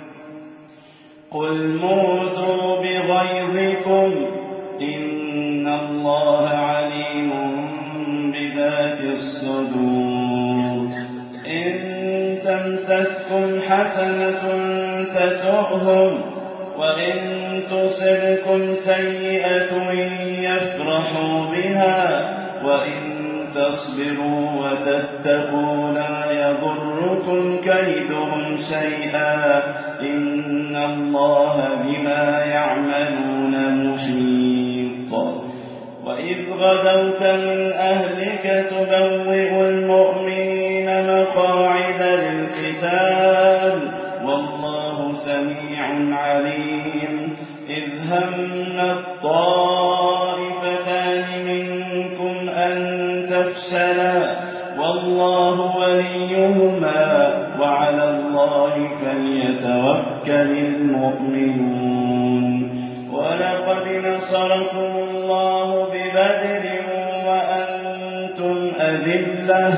قل موتوا بغيظكم إن الله عليم بذات الصدور إن تمسسكم حسنة تسؤهم وإن تصبكم سيئة يفرحوا بها وإن تصبروا وتتقوا لا يضركم كيدهم شيئا إن الله بما يعملون محيط وإذ غدوت من أهلك تبوئ المؤمنين مقاعد للقتال والله سميع عليم إذ هم الطائفتان منكم أن تفشلا والله وليهما وعلى الله فليتوكل المؤمنون ولقد نصركم الله ببدر وأنتم أذلة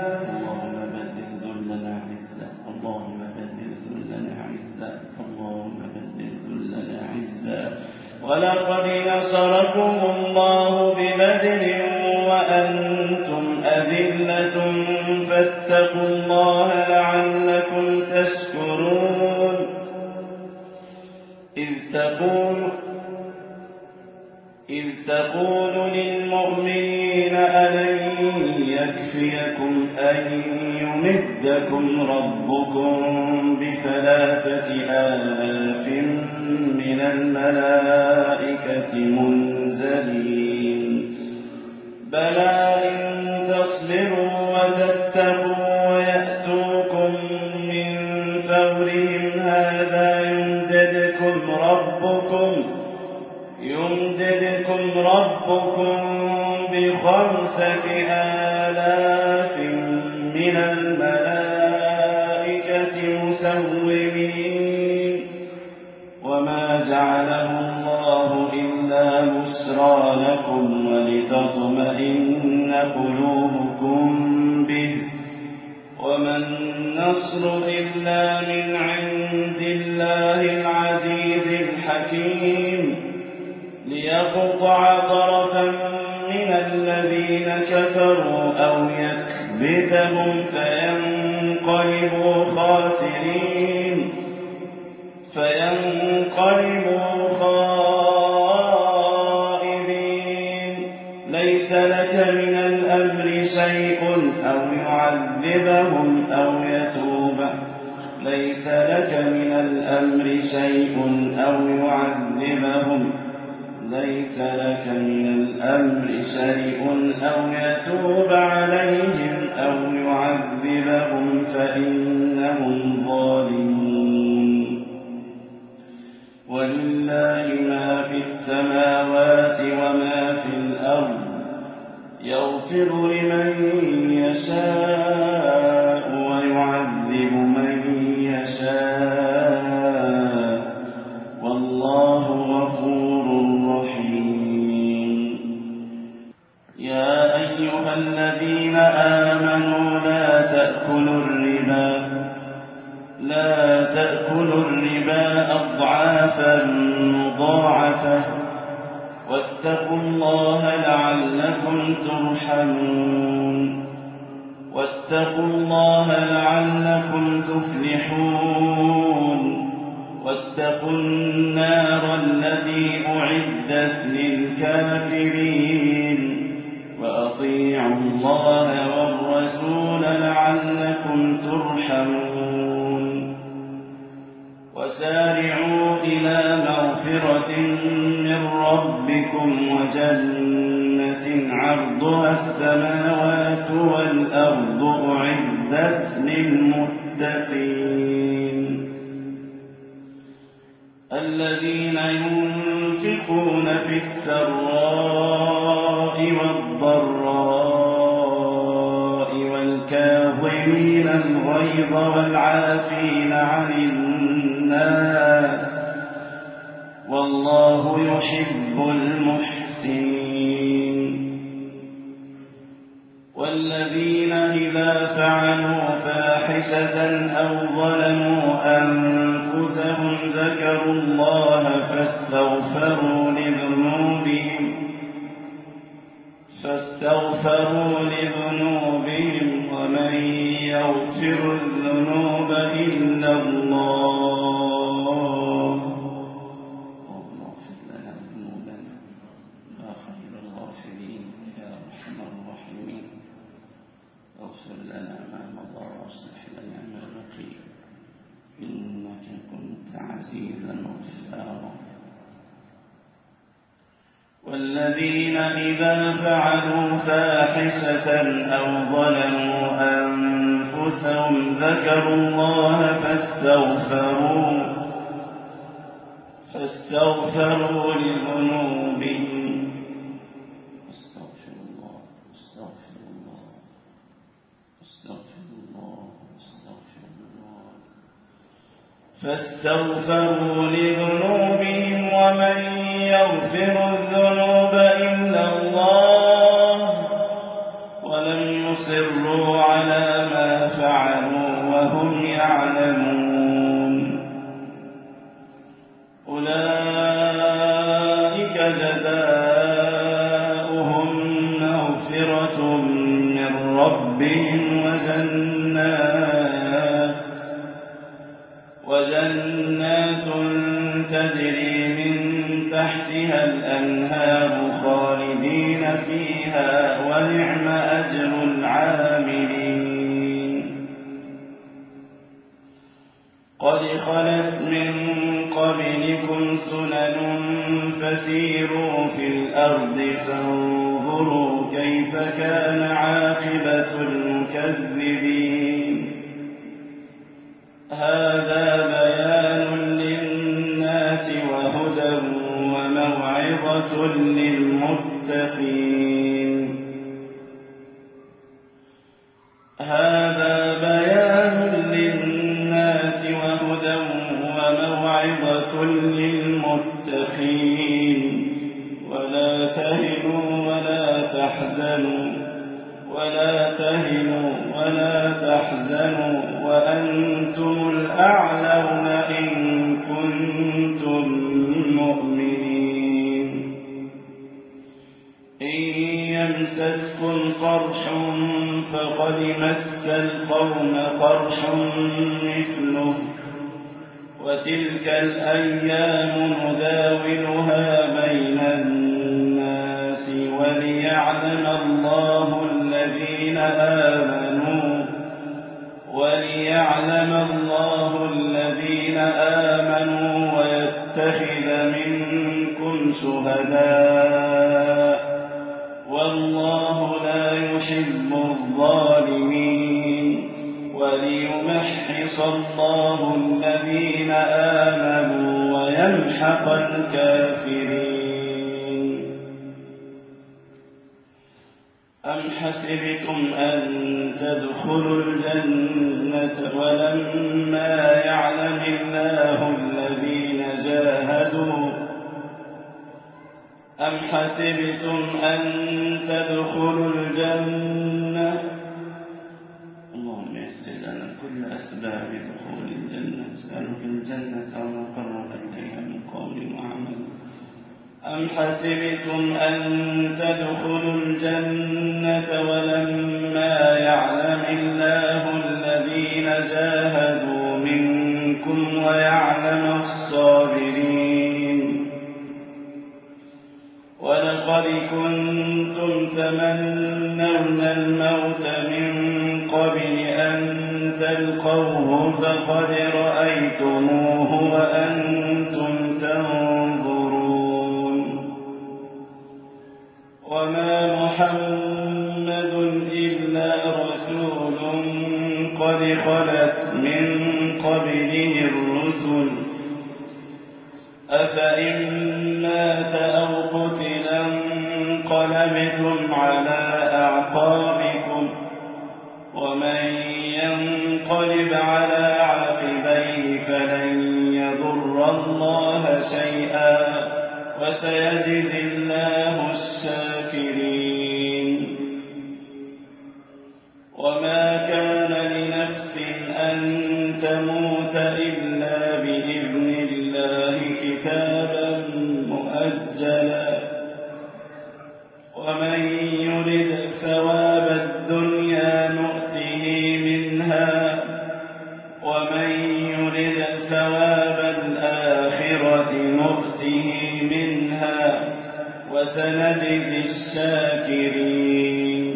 ولقد نصركم الله ببدر وأنتم أذلة فاتقوا الله لعلكم تشكرون إذ تقول إذ تقول للمؤمنين ألن يكفيكم أن يمدكم ربكم بثلاثة آلاف من الملائكة منزلين بلى إن تصبروا وتتقوا ويأتوكم من فورهم هذا يمددكم ربكم يمددكم ربكم بخمسة آلاف من الملائكة مسومين وما جعله الله إلا بشرى لكم ولتطمئن قلوبكم به وما النصر إلا من عند الله العزيز الحكيم ليقطع طرفا من الذين كفروا أو يكبتهم فينقلبوا خاسرين فينقلبوا خائبين ليس لك من الأمر شيء أو يعذبهم أو يتوب ليس لك من الأمر شيء أو يعذبهم ليس لك من الأمر شيء أو يتوب عليهم أو يعذبهم فإنهم ظالمون ولله ما في السماوات وما في الأرض يغفر لمن يشاء ويعذب من يشاء والله غفور رحيم يا أيها الذين واتقوا الله لعلكم ترحمون واتقوا الله لعلكم تفلحون واتقوا النار التي أعدت للكافرين وأطيعوا الله والرسول لعلكم ترحمون وسارعوا إلى مغفرة من ربكم وجنة عرضها السماوات والأرض أعدت للمتقين الذين ينفقون في السراء والضراء والكاظمين الغيظ والعافين عن الناس والله يحب المحسنين والذين إذا فعلوا فاحشة أو ظلموا أنفسهم ذكروا الله فاستغفروا لذنوبهم فاستغفروا لذنوبهم ومن يغفر الذنوب إلا الله واغفر لنا ذنوبنا يا خير الغافرين يا أرحم الراحمين واغفر لنا ما مضى واصلح لنا ما بقي إنك كنت عزيزا غفارا والذين إذا فعلوا فاحشة أو ظلموا أنفسهم ذكروا الله فاستغفروا فاستغفروا لذنوبهم استغفر الله استغفر الله استغفر الله استغفر الله فاستغفروا لذنوبهم ومن يغفر الذنوب إلا الله ولم يصروا على ما فعلوا وهم يعلمون أولئك جزاؤهم مغفرة من ربهم وجنات وجنات تجري من تحتها الأنهار خالدين فيها ونعم أجر العاملين قد خلت من قبلكم سنن فسيروا في الأرض فانظروا كيف كان عاقبة المكذبين هذا بيان للناس وهدى وموعظة للمتقين هذا بيان للناس وهدى وموعظة للمتقين ولا تهنوا ولا تحزنوا ولا تهنوا ولا تحزنوا وأنتم الأعلون إن كنتم مؤمنين إن يمسسكم قرح فقد مس القوم قرح مثله وتلك الأيام نداولها بين الناس وليعلم الله الذين آمنوا وليعلم الله الذين آمنوا ويتخذ منكم شهداء والله لا يحب الظالمين وليمحص الله الذين آمنوا ويمحق الكافرين أم حسبتم أن تدخلوا الجنة ولما يعلم الله الذين جاهدوا أم حسبتم أن تدخلوا الجنة اللهم يسر لنا كل أسباب دخول الجنة نسألك الجنة وما قرب إليها من قول وعمل أم حسبتم أن تدخلوا الجنة ولما يعلم الله الذين جاهدوا منكم ويعلم الصابرين ولقد كنتم تمنون الموت من قبل أن تلقوه فقد رأيتموه وأنتم تنظرون وما محمد إلا رسول قد خلت من قبله الرسل أفإن مات أو قتل انقلبتم على أعقابكم ومن ينقلب على عقبيه فلن يضر الله شيئا وسيجزي الله الشاكرين وما كان لنفس أن تموت إلا بإذن الله كتابا مؤجلا ومن يرد ثواب الدنيا نؤته منها ومن يرد ثواب الآخرة نؤته منها وسنجزي الشاكرين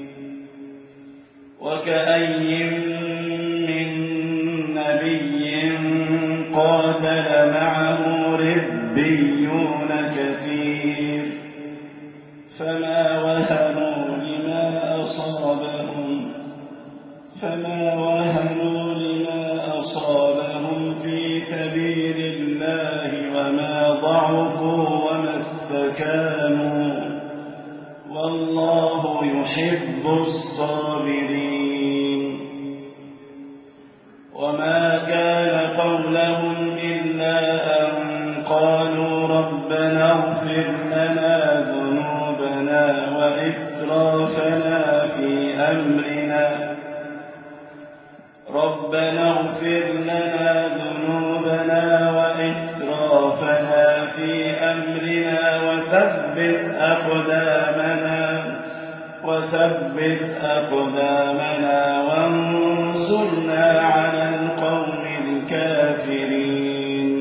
وكأي من نبي قاتل معه ربيون كثير فما وهنوا لما أصابهم فما وهنوا لما أصابهم في سبيل الله وما ضعفوا وما استكانوا والله يحب الصابرين وما كان قولهم إلا أن قالوا ربنا اغفر لنا ذنوبنا وإسرافنا في أمرنا ربنا اغفر لنا ذنوبنا وإسرافنا في أمرنا وثبت أقدامنا وثبت أقدامنا وانصرنا على القوم الكافرين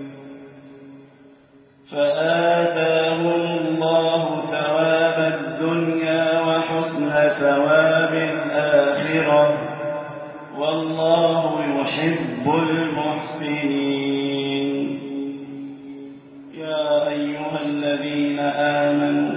فآتاهم الله ثواب الدنيا وحسن ثواب الآخرة والله يحب المحسنين يا أيها الذين آمنوا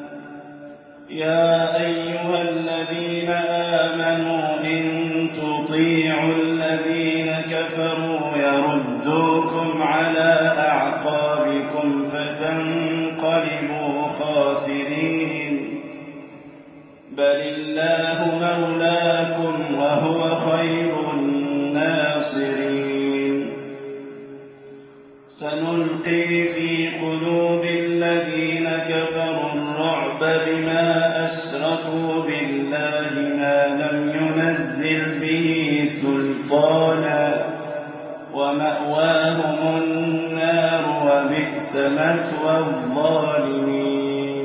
يا أيها الذين آمنوا إن تطيعوا الذين كفروا يردوكم على أعقابكم فتنقلبوا خاسرين بل الله مولاكم وهو خير الناصرين سنلقي في قلوب الذين كفروا الرعب بما أشركوا بالله ما لم ينزل به سلطانا ومأواهم النار وبئس مثوى الظالمين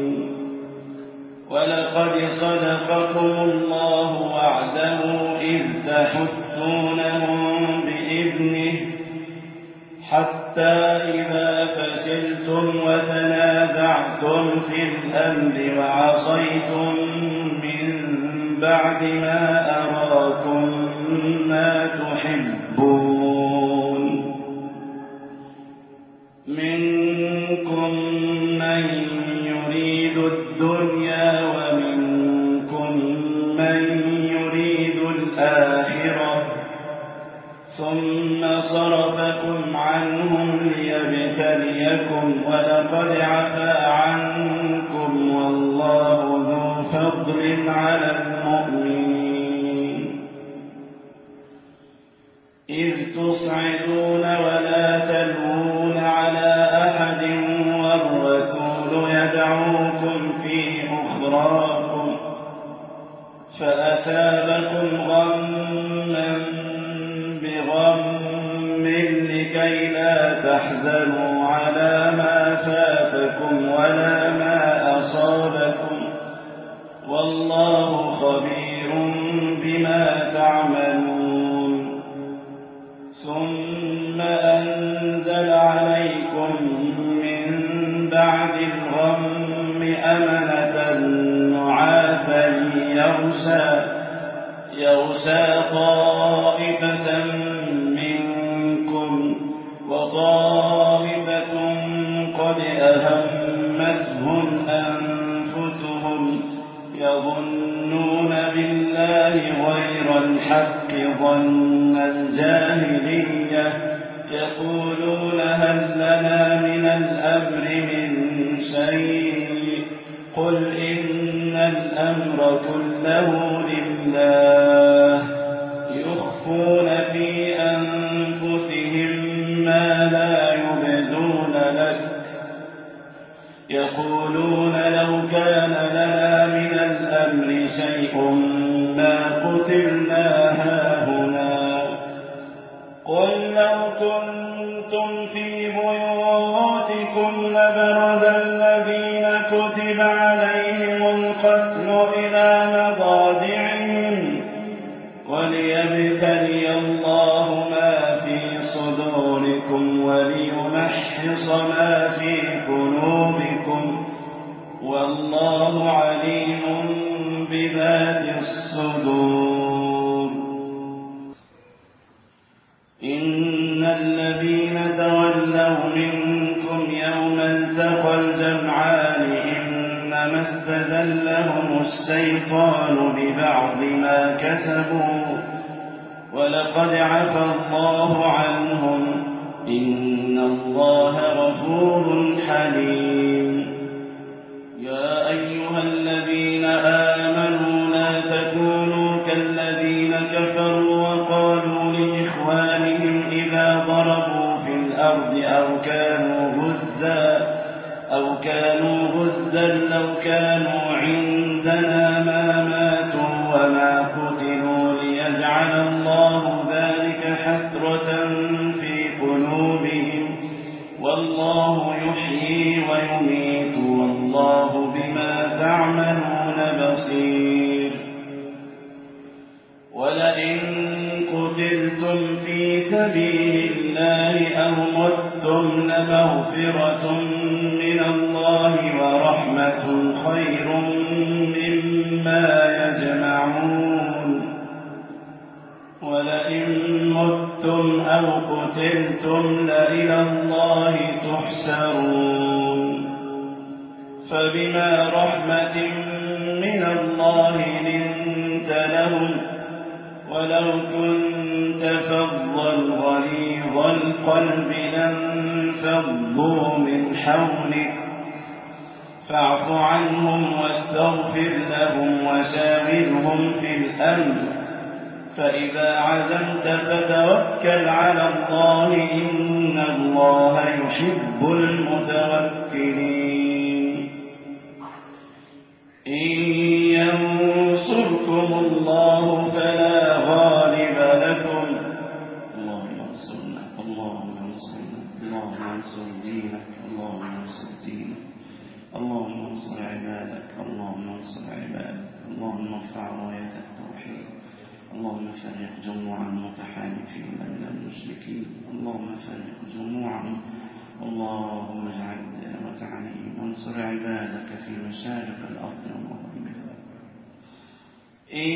ولقد صدقكم الله وعده إذ تحسونهم بإذنه حتى إذا فشلتم وتنازعتم في الأمر وعصيتم من بعد ما أراكم ما تحبون منكم من يريد الدنيا ومنكم من يريد الآخرة ثم صرفكم عنهم ليبتليكم ولقد عفا عنكم والله ذو فضل على المؤمنين إذ تصعدون ولا تلوون على أحد والرسول يدعوكم في أخراكم فأثابكم غما بغم لكي لا تحزنوا على ما فاتكم ولا ما أصابكم والله خبير بما تعملون. ثم أنزل عليكم من بعد الغم أمنة نعاسا يغشى يغشى طائفة منكم وطائفة قد أهمتهم أنفسهم يظنون بالله غير الحق ظن الجاهلية يقولون هل لنا من الأمر من شيء قل إن الأمر كله لله يخفون في أنفسهم ما لا يبدون لك يقولون لو كان لنا من الأمر شيء ما قتلنا هاهنا قل لو كنتم في بيوتكم لبرز الذين كتب عليهم القتل إلى مضاجعهم وليبتلي الله ما في صدوركم وليمحص ما في قلوبكم والله عليم بذات الصدور. إن الذين تولوا منكم يوم التقى الجمعان إنما استزلهم الشيطان ببعض ما كسبوا ولقد عفى الله عنهم إن الله غفور حليم. يا أيها الذين آمنوا لا تكونوا كالذين كفروا وقالوا لإخوانهم إذا ضربوا في الأرض أو كانوا غزا أو كانوا غزا لو كانوا عندنا ما ماتوا وما قتلوا ليجعل الله ذلك حسرة في قلوبهم والله يحيي ويميت والله بما تعملون بصير. ولئن قتلتم في سبيل الله أو متم لمغفرة من الله ورحمة خير مما يجمعون. ولئن متم أو قتلتم لإلى الله تحشرون. فبما رحمة من الله لنت لهم ولو كنت فظا غليظ القلب لانفضوا من حولك فاعف عنهم واستغفر لهم وشاورهم في الأمر فإذا عزمت فتوكل على الله إن الله يحب المتوكلين. إن ينصركم الله فلا غالب لكم اللهم انصرنا اللهم انصرنا اللهم انصر دينك اللهم انصر دينك اللهم انصر عبادك اللهم انصر عبادك اللهم ارفع راية التوحيد اللهم فرق جموع المتحالفين من المشركين اللهم فرق جموعهم اللهم اجعل دائرة عليهم وانصر عبادك في مشارق الأرض ومغاربها. إن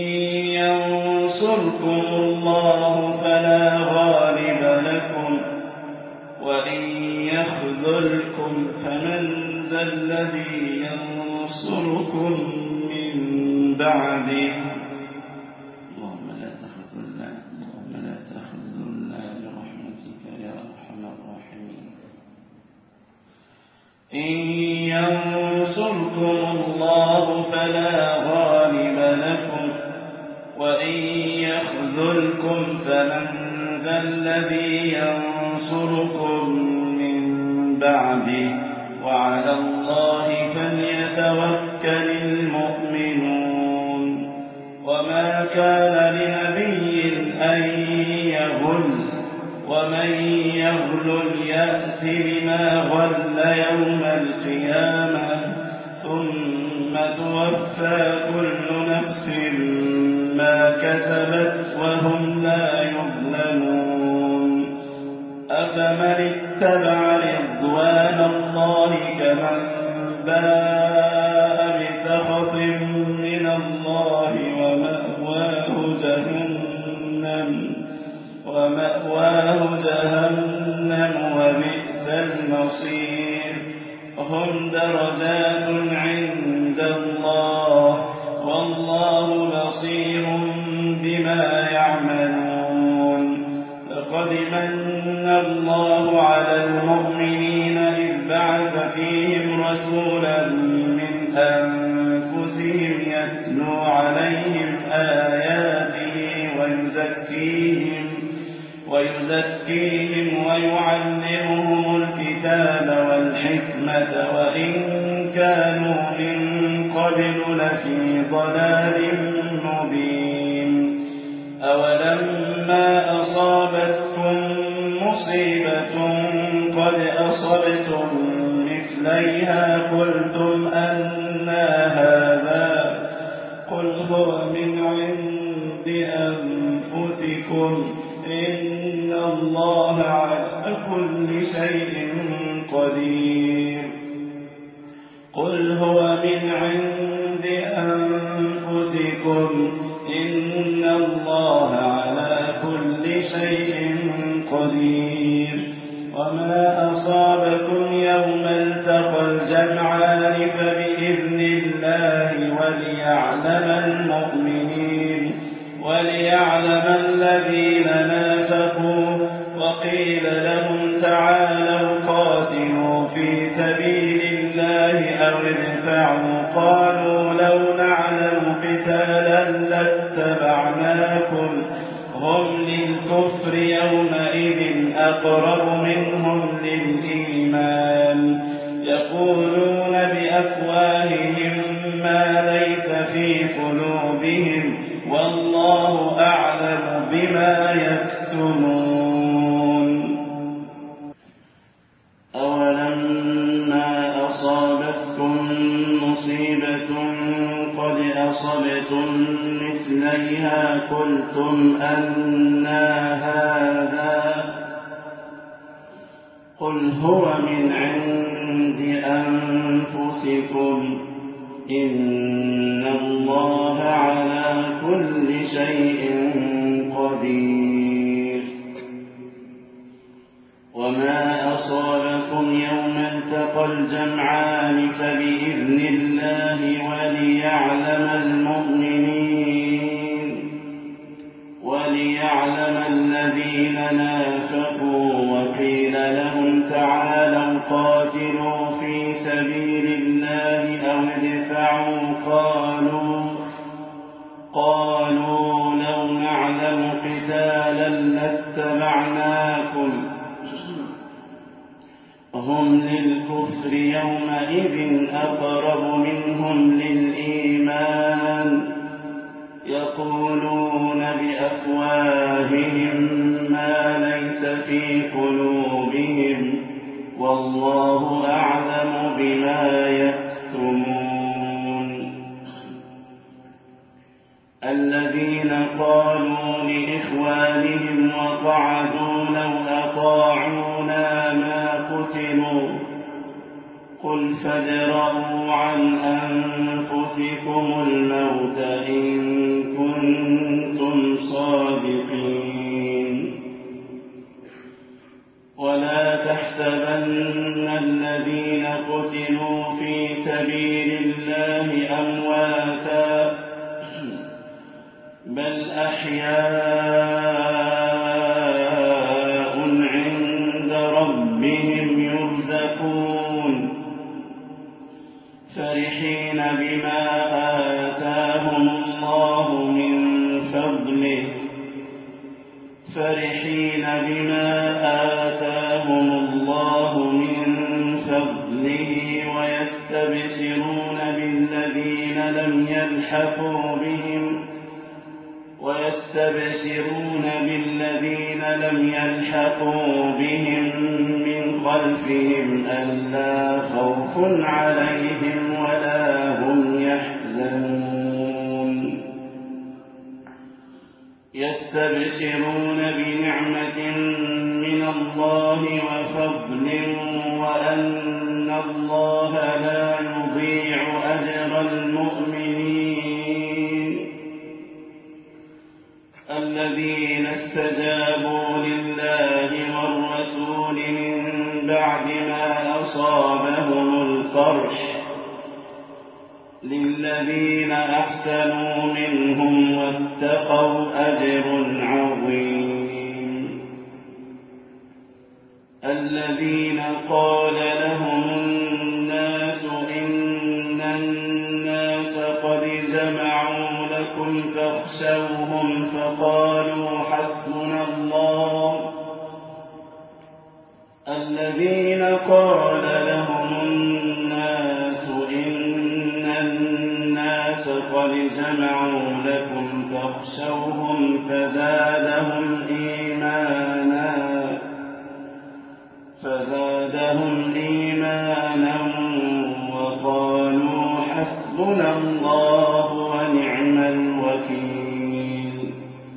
ينصركم الله فلا غالب لكم وإن يخذلكم فمن ذا الذي ينصركم من بعده اللهم لا تخذلنا اللهم لا تخذلنا برحمتك يا أرحم الراحمين. إن ينصركم الله فلا غالب لكم وإن يخذلكم فمن ذا الذي ينصركم من بعده وعلى الله فليتوكل المؤمنون. وما كان لنبي أن يغل ومن يغلل يأت بما غل يوم القيامة ثم توفى كل نفس ما كسبت وهم لا يظلمون أفمن اتبع رضوان الله كمن باء بسخط من الله ومأواه جهنم ومأواه جهنم وبئس المصير هم درجات عند الله والله بصير بما يعملون لقد من الله على المؤمنين إذ بعث فيهم رسولا من أنفسهم يتلو عليهم آياته ويزكيهم ويزكيهم ويعلمهم الكتاب والحكمة وإن كانوا من قبل لفي ضلال مبين أولما أصابتكم مصيبة قد أصبتم مثليها قلتم أنى هذا قل هو من عند أنفسكم إن الله على كل شيء قدير قل هو من عند أنفسكم إن الله على كل شيء قدير وما أصابكم يوم التقى الجمعان فبإذن الله وليعلم المؤمنين وليعلم الذين نافقوا وقيل لهم تعالوا قاتلوا في سبيل الله أو ادفعوا قالوا لو نعلم قتالا لاتبعناكم هم للكفر يومئذ أقرب منهم للإيمان يقولون بأفواههم ما ليس في قلوبهم والله أعلم بما يكتمون أولما أصابتكم مصيبة قد أصبتم مثليها قلتم أنى هذا قل هو من عند أنفسكم إن الله على كل شيء قدير وما أصابكم يوم التقى الجمعان فبإذن الله وليعلم المؤمنين وليعلم الذين نافقوا وقيل لهم تعالوا قاتلوا في سبيل الله أو ادفعوا قالوا قالوا لو نعلم قتالا لاتبعناكم هم للكفر يومئذ أقرب منهم للإيمان يقولون بأفواههم ما ليس في قلوبهم والله أعلم بما يكتمون الذين قالوا لإخوانهم وقعدوا لو أطاعونا ما قتلوا قل فادرءوا عن أنفسكم الموت إن كنتم صادقين ولا تحسبن الذين قتلوا في سبيل الله أمواتا بل أحياء عند ربهم يرزقون فرحين بما آتاهم الله من فضله فرحين بما آتاهم الله من فضله ويستبشرون بالذين لم يلحقوا بهم ويستبشرون ويستبشرون بالذين لم يلحقوا بهم من خلفهم ألا خوف عليهم ولا هم يحزنون يستبشرون بنعمة من الله وفضل وأن الله لا يضيع أجر المؤمنين الذين استجابوا لله والرسول من بعد ما أصابهم القرح للذين أحسنوا منهم واتقوا أجر عظيم الذين قال لهم الناس إن الناس قد جمعوا لكم فاخشوهم فقالوا حسبنا الله الذين قال لهم الناس إن الناس قد جمعوا لكم فاخشوهم فزادهم إيمانا فزادهم إيمانا وقالوا حسبنا الله ونعم الوكيل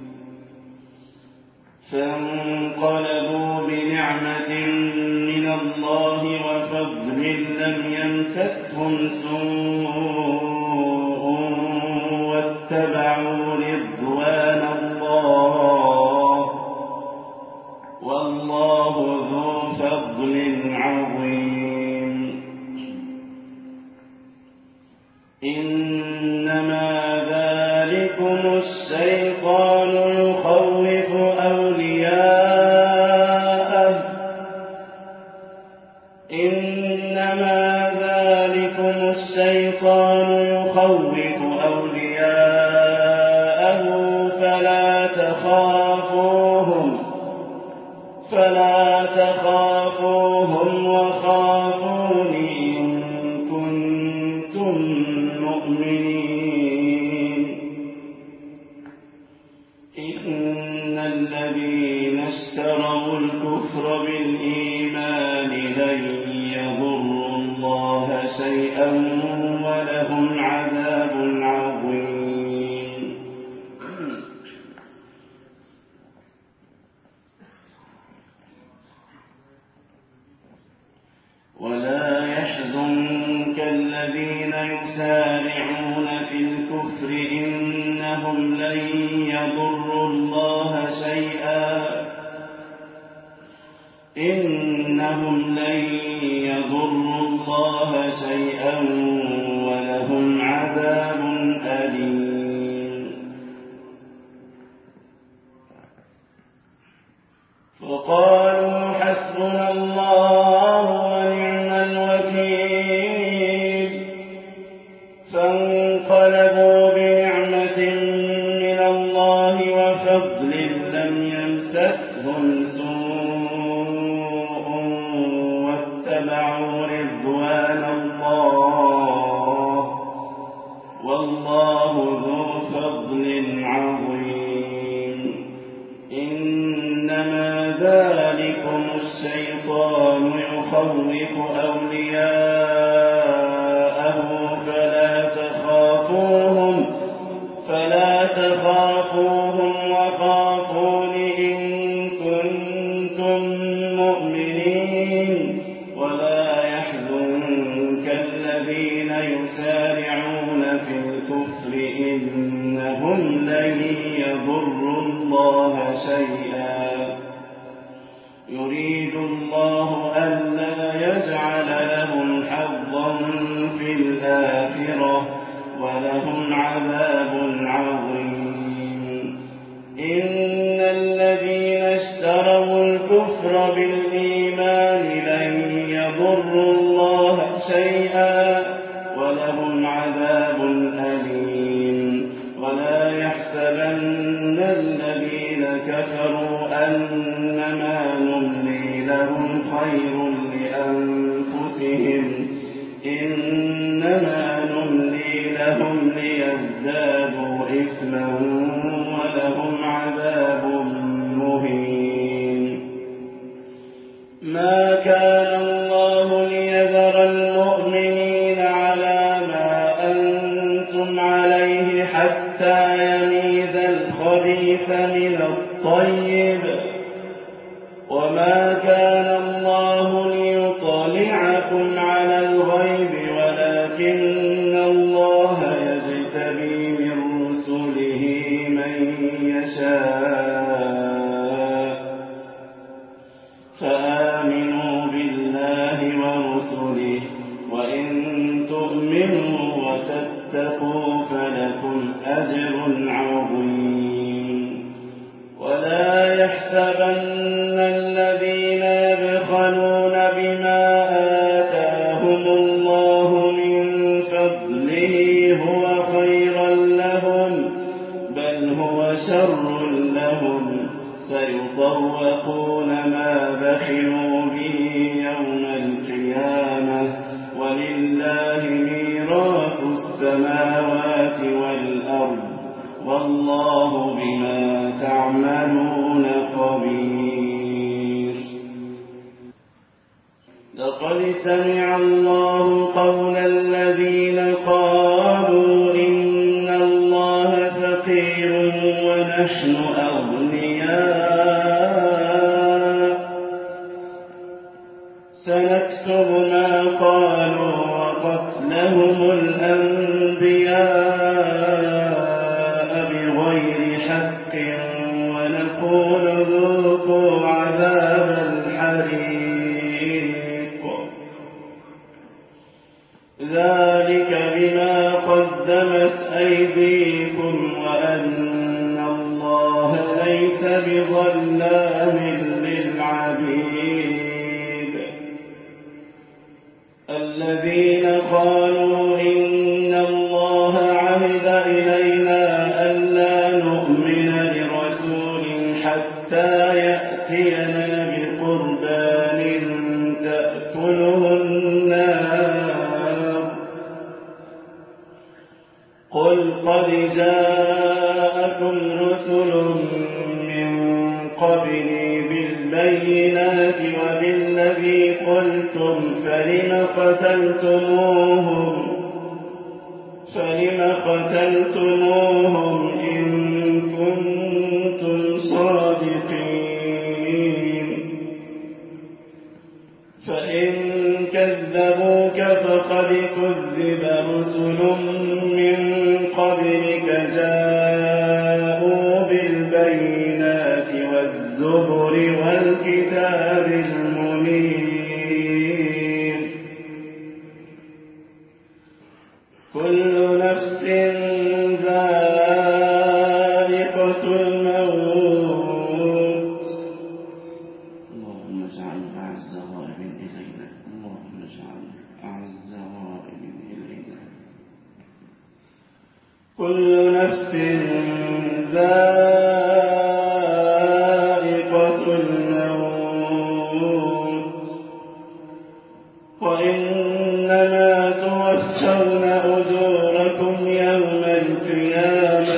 فانقلبوا بنعمة من الله وفضل لم يمسسهم سوء واتبعوا رضوان الله والله ذو فضل عظيم إنما ذلكم الشيطان يخوف أولياءه إنما ذلكم الشيطان يخوف أولياءه فلا تخافوهم فلا تخافوهم وخافون إن كنتم مؤمنين إن الذين اشتروا الكفر بالإيمان لن يضروا الله شيئا ولهم عذاب عظيم ولا يحزنك الذين يسارعون في الكفر إنهم لن يضروا الله شيئا إنهم لن يضروا الله شيئا ولهم عذاب أليم فقالوا حسبنا الله ونعم الوكيل فانقلبوا بنعمة من الله وفضل لم يمسسهم سوء واتبعوا رضوان الله والله ذو فضل عظيم إنما ذلكم الشيطان يخوف أولياءه فلا تخافوهم فلا تخافوهم وخافون إن كنتم مؤمنين ولا يحزنك الذين يسارعون في الكفر إنهم لن يضروا الله شيئا يريد الله ألا يجعل لهم حظا في الآخرة ولهم عذاب عظيم إن الذين اشتروا الكفر بالإيمان لن يضروا الله شيئا ولهم عذاب أليم ولا يحسبن الذين كفروا أنما نملي لهم خير لأنفسهم إنما نملي لهم ليزدادوا إثما ولهم كان الله ليذر المؤمنين على ما أنتم عليه حتى يميز الخبيث من الطيب وما كان الله ليطلعكم على الغيب ولكن الله يجتبي من رسله من يشاء فآمنوا بالله ورسله وإن تؤمنوا وتتقوا فلكم أجر عظيم ولا يحسبن الذين يبخلون بما آتاهم الله من فضله هو خيرا لهم بل هو شر لهم سيطوقون ما بخلوا به يوم القيامة ولله ميراث السماوات والأرض والله بما تعملون خبير. لقد سمع الله قول الذين قالوا إن الله فقير ونحن أغنياء سنكتب ما قالوا وقتلهم الأنبياء بغير حق ونقول ذوقوا عذاب الحريق ذلك بما قدمت أيديكم وأن الله ليس بظلام للعبيد. الذين قالوا إن الله عهد إلينا ألا نؤمن لرسول حتى يأتينا بقربان تأكله النار قل قد جاءكم رسل من قبلي بالبينات وبالذي قلتم فلم قتلتموهم فلم قتلتموهم إن كنتم صادقين فإن كذبوك فقد كذب رسل من قبلك جاءوا بالبينات والزبر والكتاب المنير كل نفس ذائقة الموت اللهم اجعل أعز غائب إلينا اللهم اجعل أعز غائب إلينا كل نفس ذائقة الموت وإنما توفون أجوركم يوم القيامة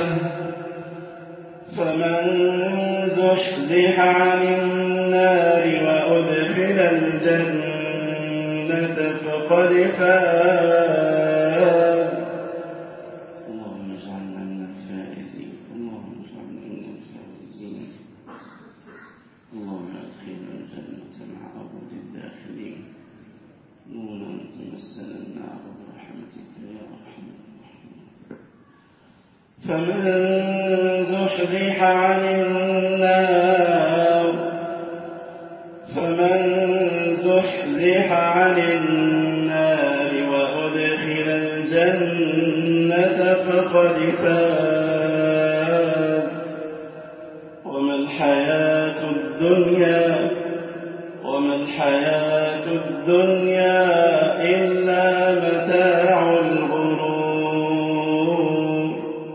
فمن زحزح عن النار وأدخل الجنة فقد فاز. اللهم اجعلنا من الفائزين اللهم اجعلنا من الفائزين اللهم ادخلنا الجنة مع أول الداخلين نونا تمسنا النار برحمتك يا أرحم الراحمين. فمن زحزح عن النار فمن زحزح عن النار وأدخل الجنة فقد فاز وما الحياة الدنيا وما الحياة الدنيا إلا متاع الغرور.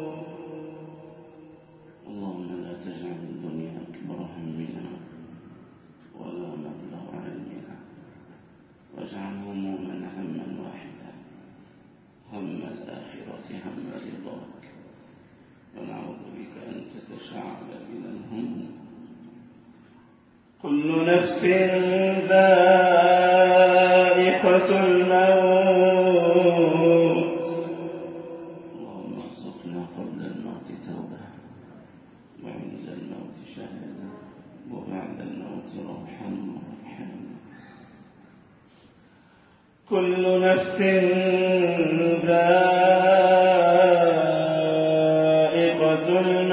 اللهم لا تجعل الدنيا أكبر همنا ولا مبلغ علمنا واجعل همومنا هما واحدا هم الآخرة هم رضاك ونعوذ بك أن تتشعب بنا الهم. كل نفس ذائقة الموت. اللهم ارزقنا قبل الموت توبة، وعند الموت شهادة، وبعد الموت روحا وريحانا. كل نفس ذائقة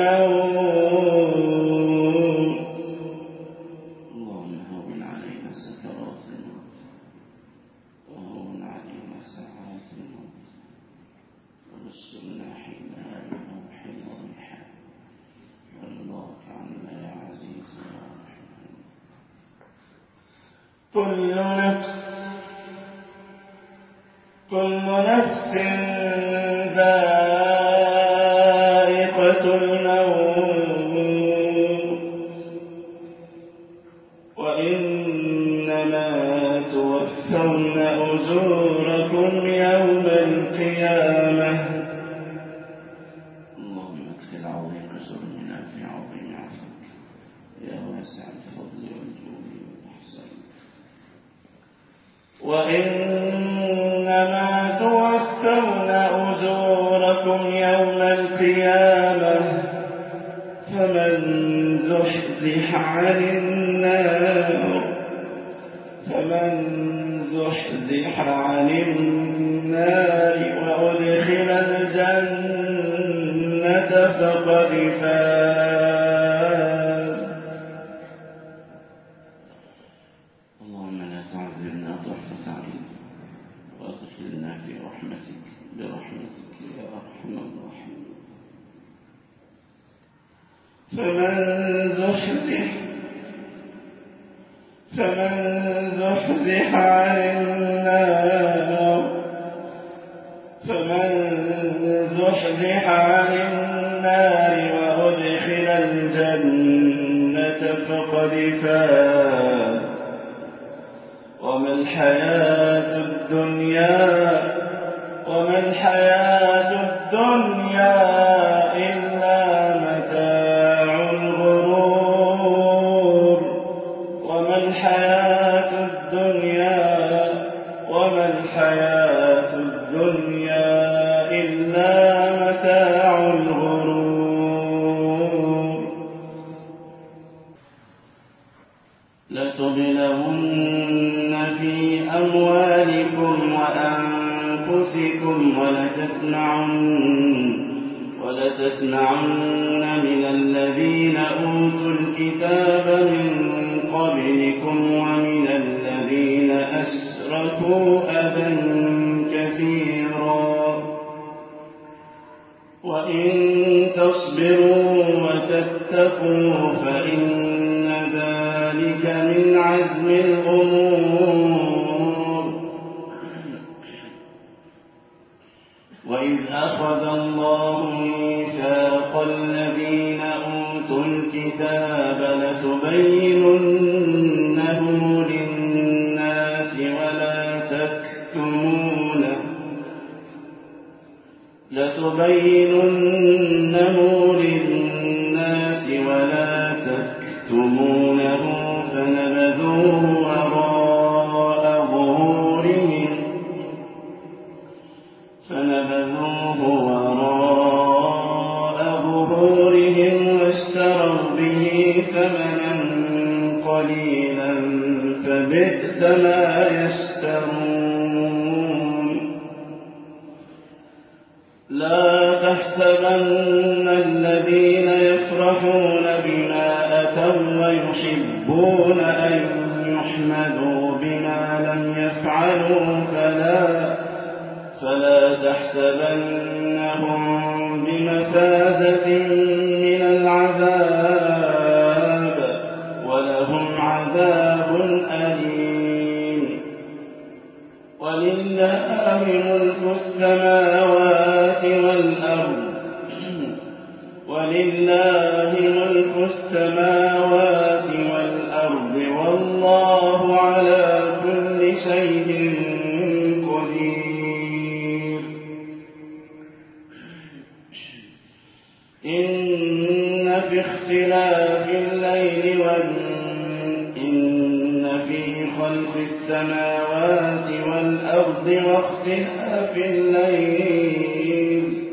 الموت. اللهم هون علينا سكرات الموت، وهون علينا ساعات الموت، وبشرنا حين روح وريحان، ورضاك عنا يا عزيز يا رحمن. كل نفس كل نفس ذائقة الموت، وإنما توفون أجوركم يوم القيامة. اللهم ادخل عظيم جرمنا في عظيم عفوك يا واسع الفضل والجود والإحسان. وإنما توفون أجوركم يوم القيامة، فمن زحزح عن النار فمن زحزح عن النار وأدخل الجنة فقد فاز. اللهم لا تعذبنا طرفة عين، وادخلنا في رحمتك برحمتك يا أرحم الراحمين. فمن زحزح فمن زحزح عن النار فمن زحزح عن النار وأدخل الجنة فقد فاز. وما الحياة الدنيا وما الحياة الدنيا إلا متاع الغرور. وما الحياة الدنيا وما الحياة الدنيا إلا متاع الغرور. لتبلغن في أموالكم وأنفسكم ولتسمعن ولتسمعن من الذين أوتوا الكتاب من قبلكم ومن الذين أشركوا أذى كثيرا، وإن تصبروا وتتقوا فإن ذلك من عزم الأمور. وإذ أخذ الله ميثاق الذين أوتوا الكتاب لتبيننه للناس ولا تكتمونه لتبيننه للناس ولا تكتمونه فنبذوه وراء ظهورهم فنبذوه وراء ظهورهم واشتروا به ثمنا قليلا فبئس ما يشترون. لا تحسبن الذين يفرحون بما أتوا ويحبون أن يحمدوا بما لم يفعلوا فلا فلا تحسبنهم بمفازة من العذاب ولهم عذاب أليم. ولله ملك السماوات والأرض ولله ملك السماوات والأرض والله على كل شيء قدير. إن في اختلاف الليل والنهار إن في خلق السماوات السماوات والأرض واختلاف الليل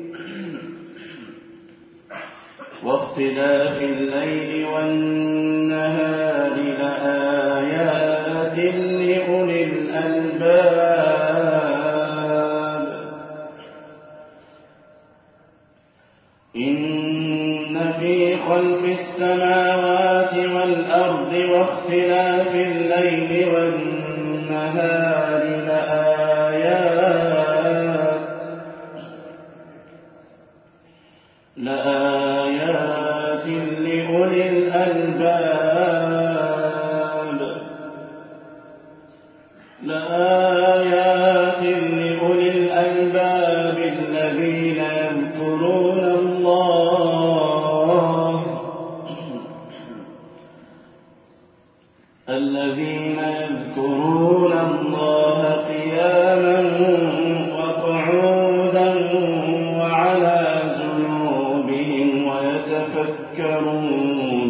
واختلاف الليل والنهار لآيات لأولي الألباب إن في خلق السماوات والأرض واختلاف الليل والنهار لآيات لآيات لأولي الألباب لآيات لأولي الألباب الذين يذكرون الله الذين يذكرون الله قياما وقعودا وعلى جنوبهم ويتفكرون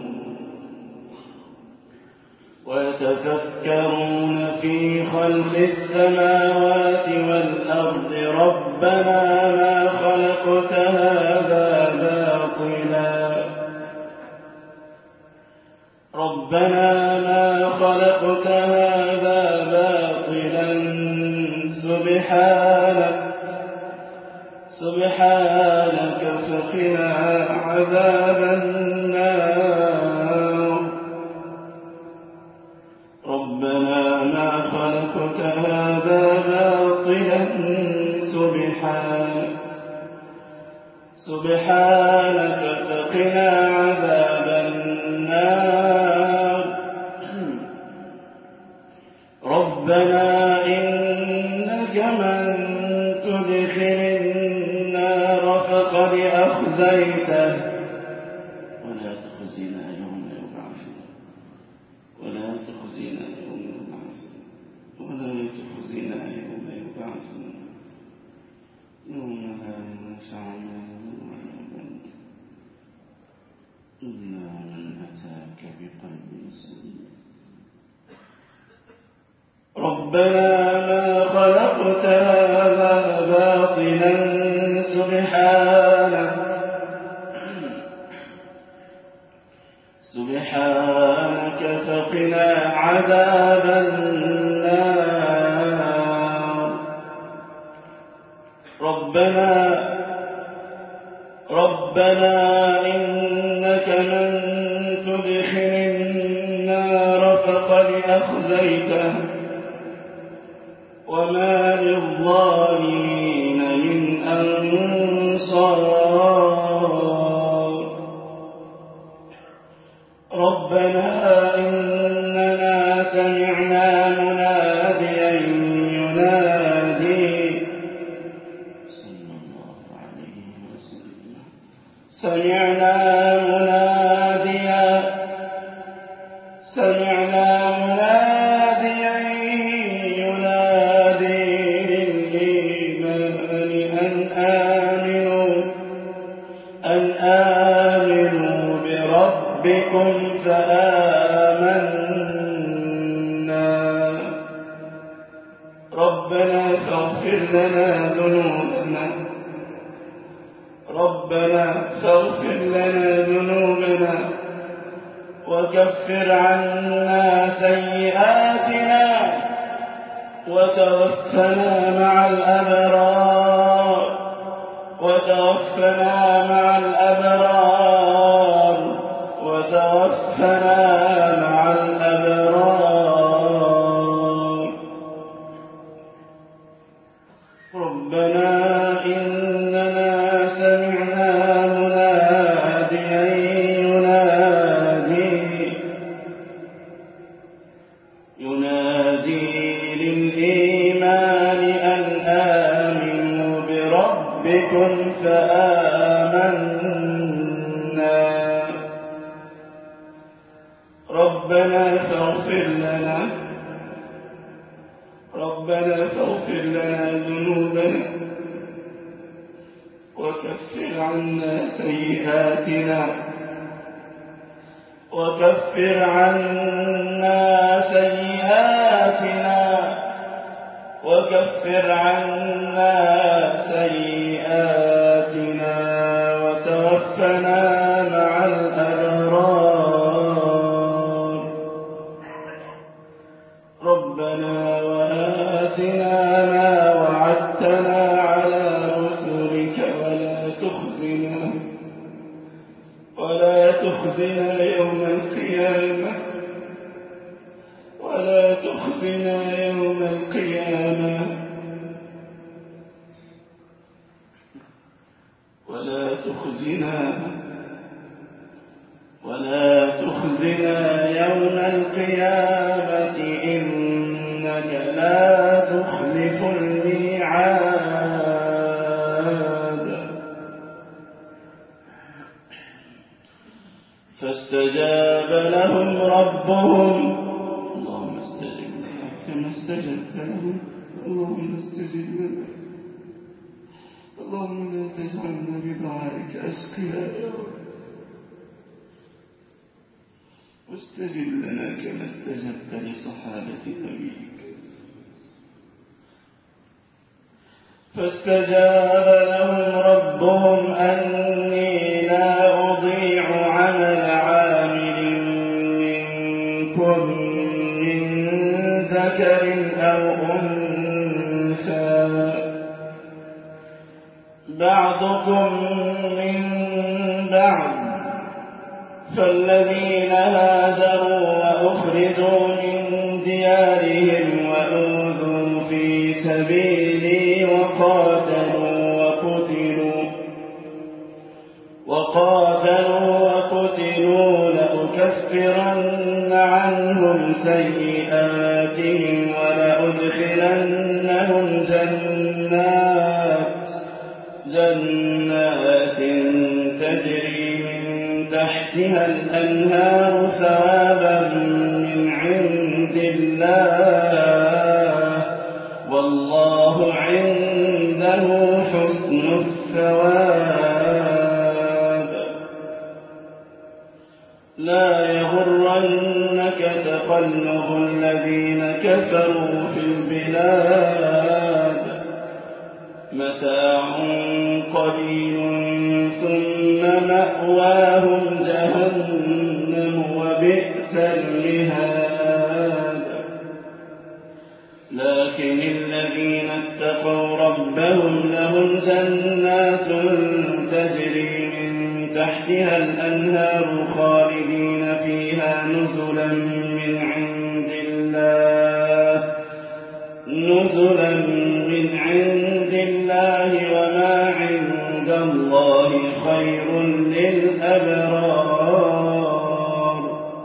ويتفكرون في خلق السماوات والأرض ربنا ما خلقت هذا باطلا ربنا ما خلقت هذا باطلا سبحانك سبحانك فقنا عذاب النار ربنا ما خلقت هذا باطلا سبحانك سبحانك فقنا عذاب النار ربنا إنك من تدخل النار فقد أخزيته ولا تخزنا يوم يبعثون ولا تخزنا يوم يبعثون ولا تخزنا يوم يبعثون يوم لا ينفع مال ولا بنون إلا من أتاك بقلب سليم ربنا ما خلقت هذا باطلا سبحانك سبحانك فقنا عذاب النار ربنا ربنا إنك من تدخل النار فقد أخزيته وما للظالمين من أنصار ربنا إننا سمعنا مناديا ينادي صلى الله عليه وسلم سمعنا مناديا سمعنا مناديا بكم فآمنا ربنا فاغفر لنا ذنوبنا ربنا فاغفر لنا ذنوبنا وكفر عنا سيئاتنا وتوفنا مع الأبرار وتوفنا مع الأبرار وتوفنا مع الأبرار ربنا إننا سمعنا مناديا ينادي ينادي للإيمان أن آمنوا بربكم فآمنا ربنا فاغفر لنا ربنا فاغفر لنا ذنوبنا وكفر عنا سيئاتنا وكفر عنا سيئاتنا وكفر عنا سيئاتنا وتوفنا مع الأبرار. ربنا وآتنا ما وعدتنا على رسلك ولا تخزنا ولا تخزنا يوم القيامة ولا تخزنا يوم القيامة ولا تخزنا ولا تخزنا يوم القيامة إنك لا تخلف الميعاد. فاستجاب لهم ربهم اللهم استجب لنا كما استجبت لهم اللهم استجب لنا اللهم لا تجعلنا بدعائك أشقياء يا رب واستجب لنا كما استجبت لصحابة نبيك. فاستجاب لهم ربهم أني لا أضيع عمل عامل منكم من ذكر أو أنثى بعضكم من بعض فالذين هاجروا وأخرجوا من ديارهم وأوذوا في سبيلي وقاتلوا وقتلوا وقاتلوا وقتلوا لأكفرن عنهم سيئاتهم ولأدخلنهم جنات جنات تجري من تحتها الأنهار ثوابا من عند الله والله عنده حسن الثواب. لا يغرنك تقلب الذين كفروا في البلاد متاع قليل ثم مأواهم جهنم وبئس المهاد. لكن الذين اتقوا ربهم لهم جنات تجري من تحتها الأنهار خالدين فيها نزلا من عند الله نزلا من عند الله وما عند الله خير للأبرار.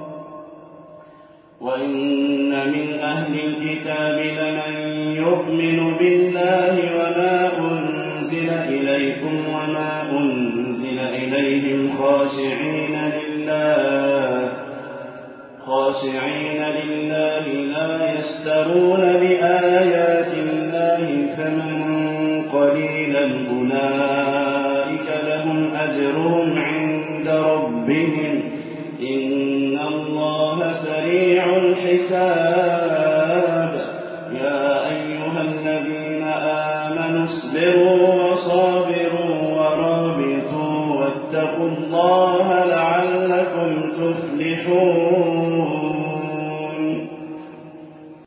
وإن من أهل الكتاب لمن يؤمن بالله وما أنزل إليكم وما أنزل إليهم خاشعين لله خاشعين لله لا يشترون بآيات الله ثمنا قليلا أولئك لهم أجرهم عند ربهم إن الله سريع الحساب.